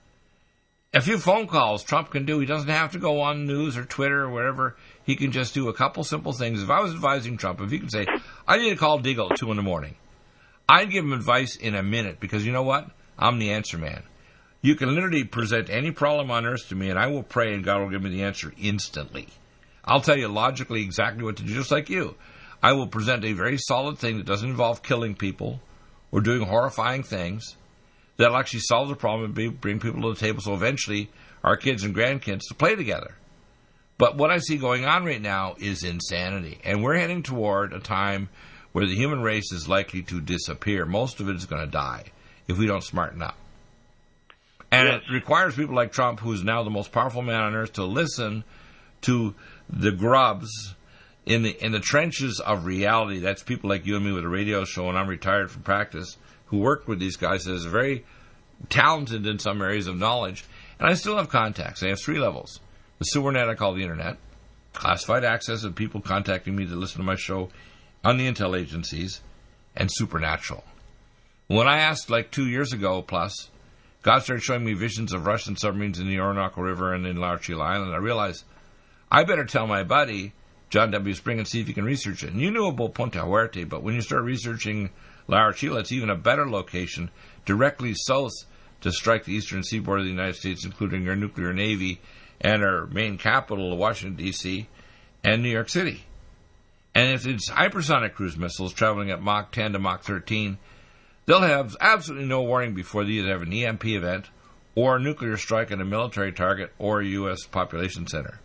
Speaker 1: A few phone calls Trump can do. He doesn't have to go on news or Twitter or wherever. He can just do a couple simple things. If I was advising Trump, if he could say, I need to call Deagle at 2 in the morning, I'd give him advice in a minute, because you know what? I'm the answer man. You can literally present any problem on earth to me, and I will pray, and God will give me the answer instantly. I'll tell you logically exactly what to do, just like you. I will present a very solid thing that doesn't involve killing people or doing horrifying things that'll actually solve the problem and bring people to the table, so eventually our kids and grandkids to play together. But what I see going on right now is insanity, and we're heading toward a time where the human race is likely to disappear. Most of it is going to die if we don't smarten up. And It requires people like Trump, who's now the most powerful man on earth, to listen to the grubs in the trenches of reality. That's people like you and me with a radio show, and I'm retired from practice, who worked with these guys as very talented in some areas of knowledge. And I still have contacts. I have 3 levels. The sewer net I call the internet, classified access of people contacting me to listen to my show on the intel agencies, and supernatural. When I asked, like 2 years ago plus, God started showing me visions of Russian submarines in the Orinoco River and in Laurel Island. I realized I better tell my buddy, John W. Spring, and see if he can research it. And you knew about Punta Huerte, but when you start researching Laurel, it's even a better location, directly south to strike the eastern seaboard of the United States, including our nuclear navy and our main capital, Washington, D.C., and New York City. And if it's hypersonic cruise missiles traveling at Mach 10 to Mach 13, they'll have absolutely no warning before they either have an EMP event or a nuclear strike at a military target or a U.S. population center.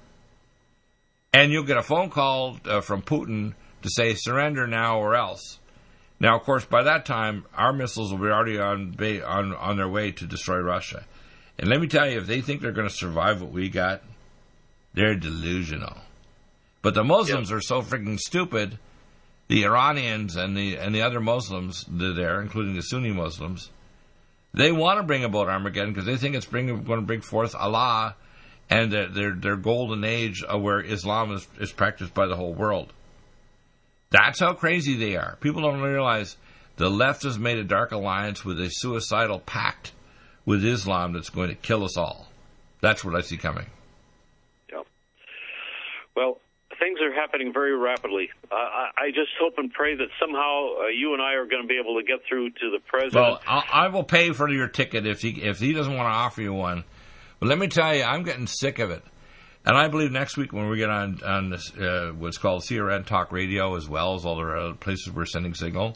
Speaker 1: And you'll get a phone call from Putin to say, surrender now or else. Now, of course, by that time, our missiles will be already on their way to destroy Russia. And let me tell you, if they think they're going to survive what we got, they're delusional. But the Muslims are so freaking stupid, the Iranians and the other Muslims that are there, including the Sunni Muslims, they want to bring about Armageddon because they think it's going to bring forth Allah and their golden age where Islam is practiced by the whole world. That's how crazy they are. People don't realize the left has made a dark alliance with a suicidal pact with Islam that's going to kill us all. That's what I see coming.
Speaker 2: Yep. Well, things are happening very rapidly. I just hope and pray that somehow you and I are going to be able to get through to the president.
Speaker 1: Well, I will pay for your ticket if he doesn't want to offer you one. But let me tell you, I'm getting sick of it. And I believe next week when we get on this, what's called CRN Talk Radio, as well as all the other places we're sending signal,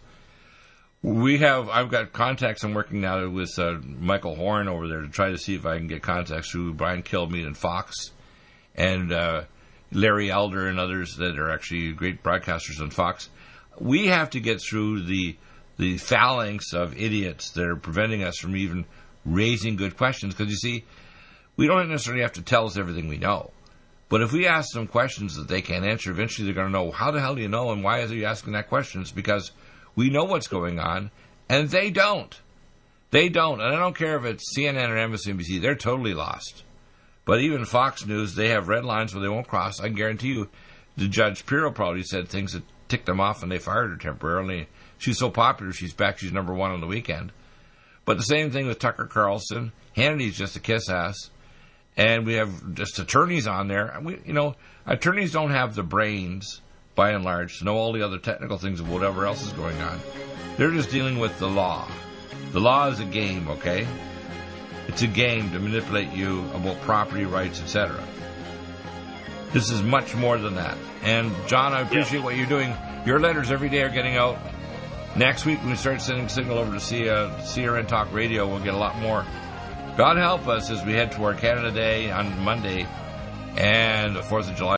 Speaker 1: I've got contacts. I'm working now with Michael Horn over there to try to see if I can get contacts through Brian Kilmeade and Fox, and Larry Elder and others that are actually great broadcasters on Fox. We have to get through the phalanx of idiots that are preventing us from even raising good questions. Because you see, we don't necessarily have to tell us everything we know. But if we ask them questions that they can't answer, eventually they're going to know, how the hell do you know and why are you asking that question? It's because we know what's going on, and they don't. They don't. And I don't care if it's CNN or MSNBC. They're totally lost. But even Fox News, they have red lines where they won't cross. I can guarantee you the Judge Pirro probably said things that ticked them off, and they fired her temporarily. She's so popular, she's back. She's number 1 on the weekend. But the same thing with Tucker Carlson. Hannity's just a kiss ass. And we have just attorneys on there. Attorneys don't have the brains, by and large, to know all the other technical things of whatever else is going on. They're just dealing with the law. The law is a game, okay? It's a game to manipulate you about property rights, etc. This is much more than that. And, John, I appreciate what you're doing. Your letters every day are getting out. Next week, when we start sending signal over to CRN Talk Radio, we'll get a lot more. God help us as we head toward Canada Day on Monday and the 4th of July.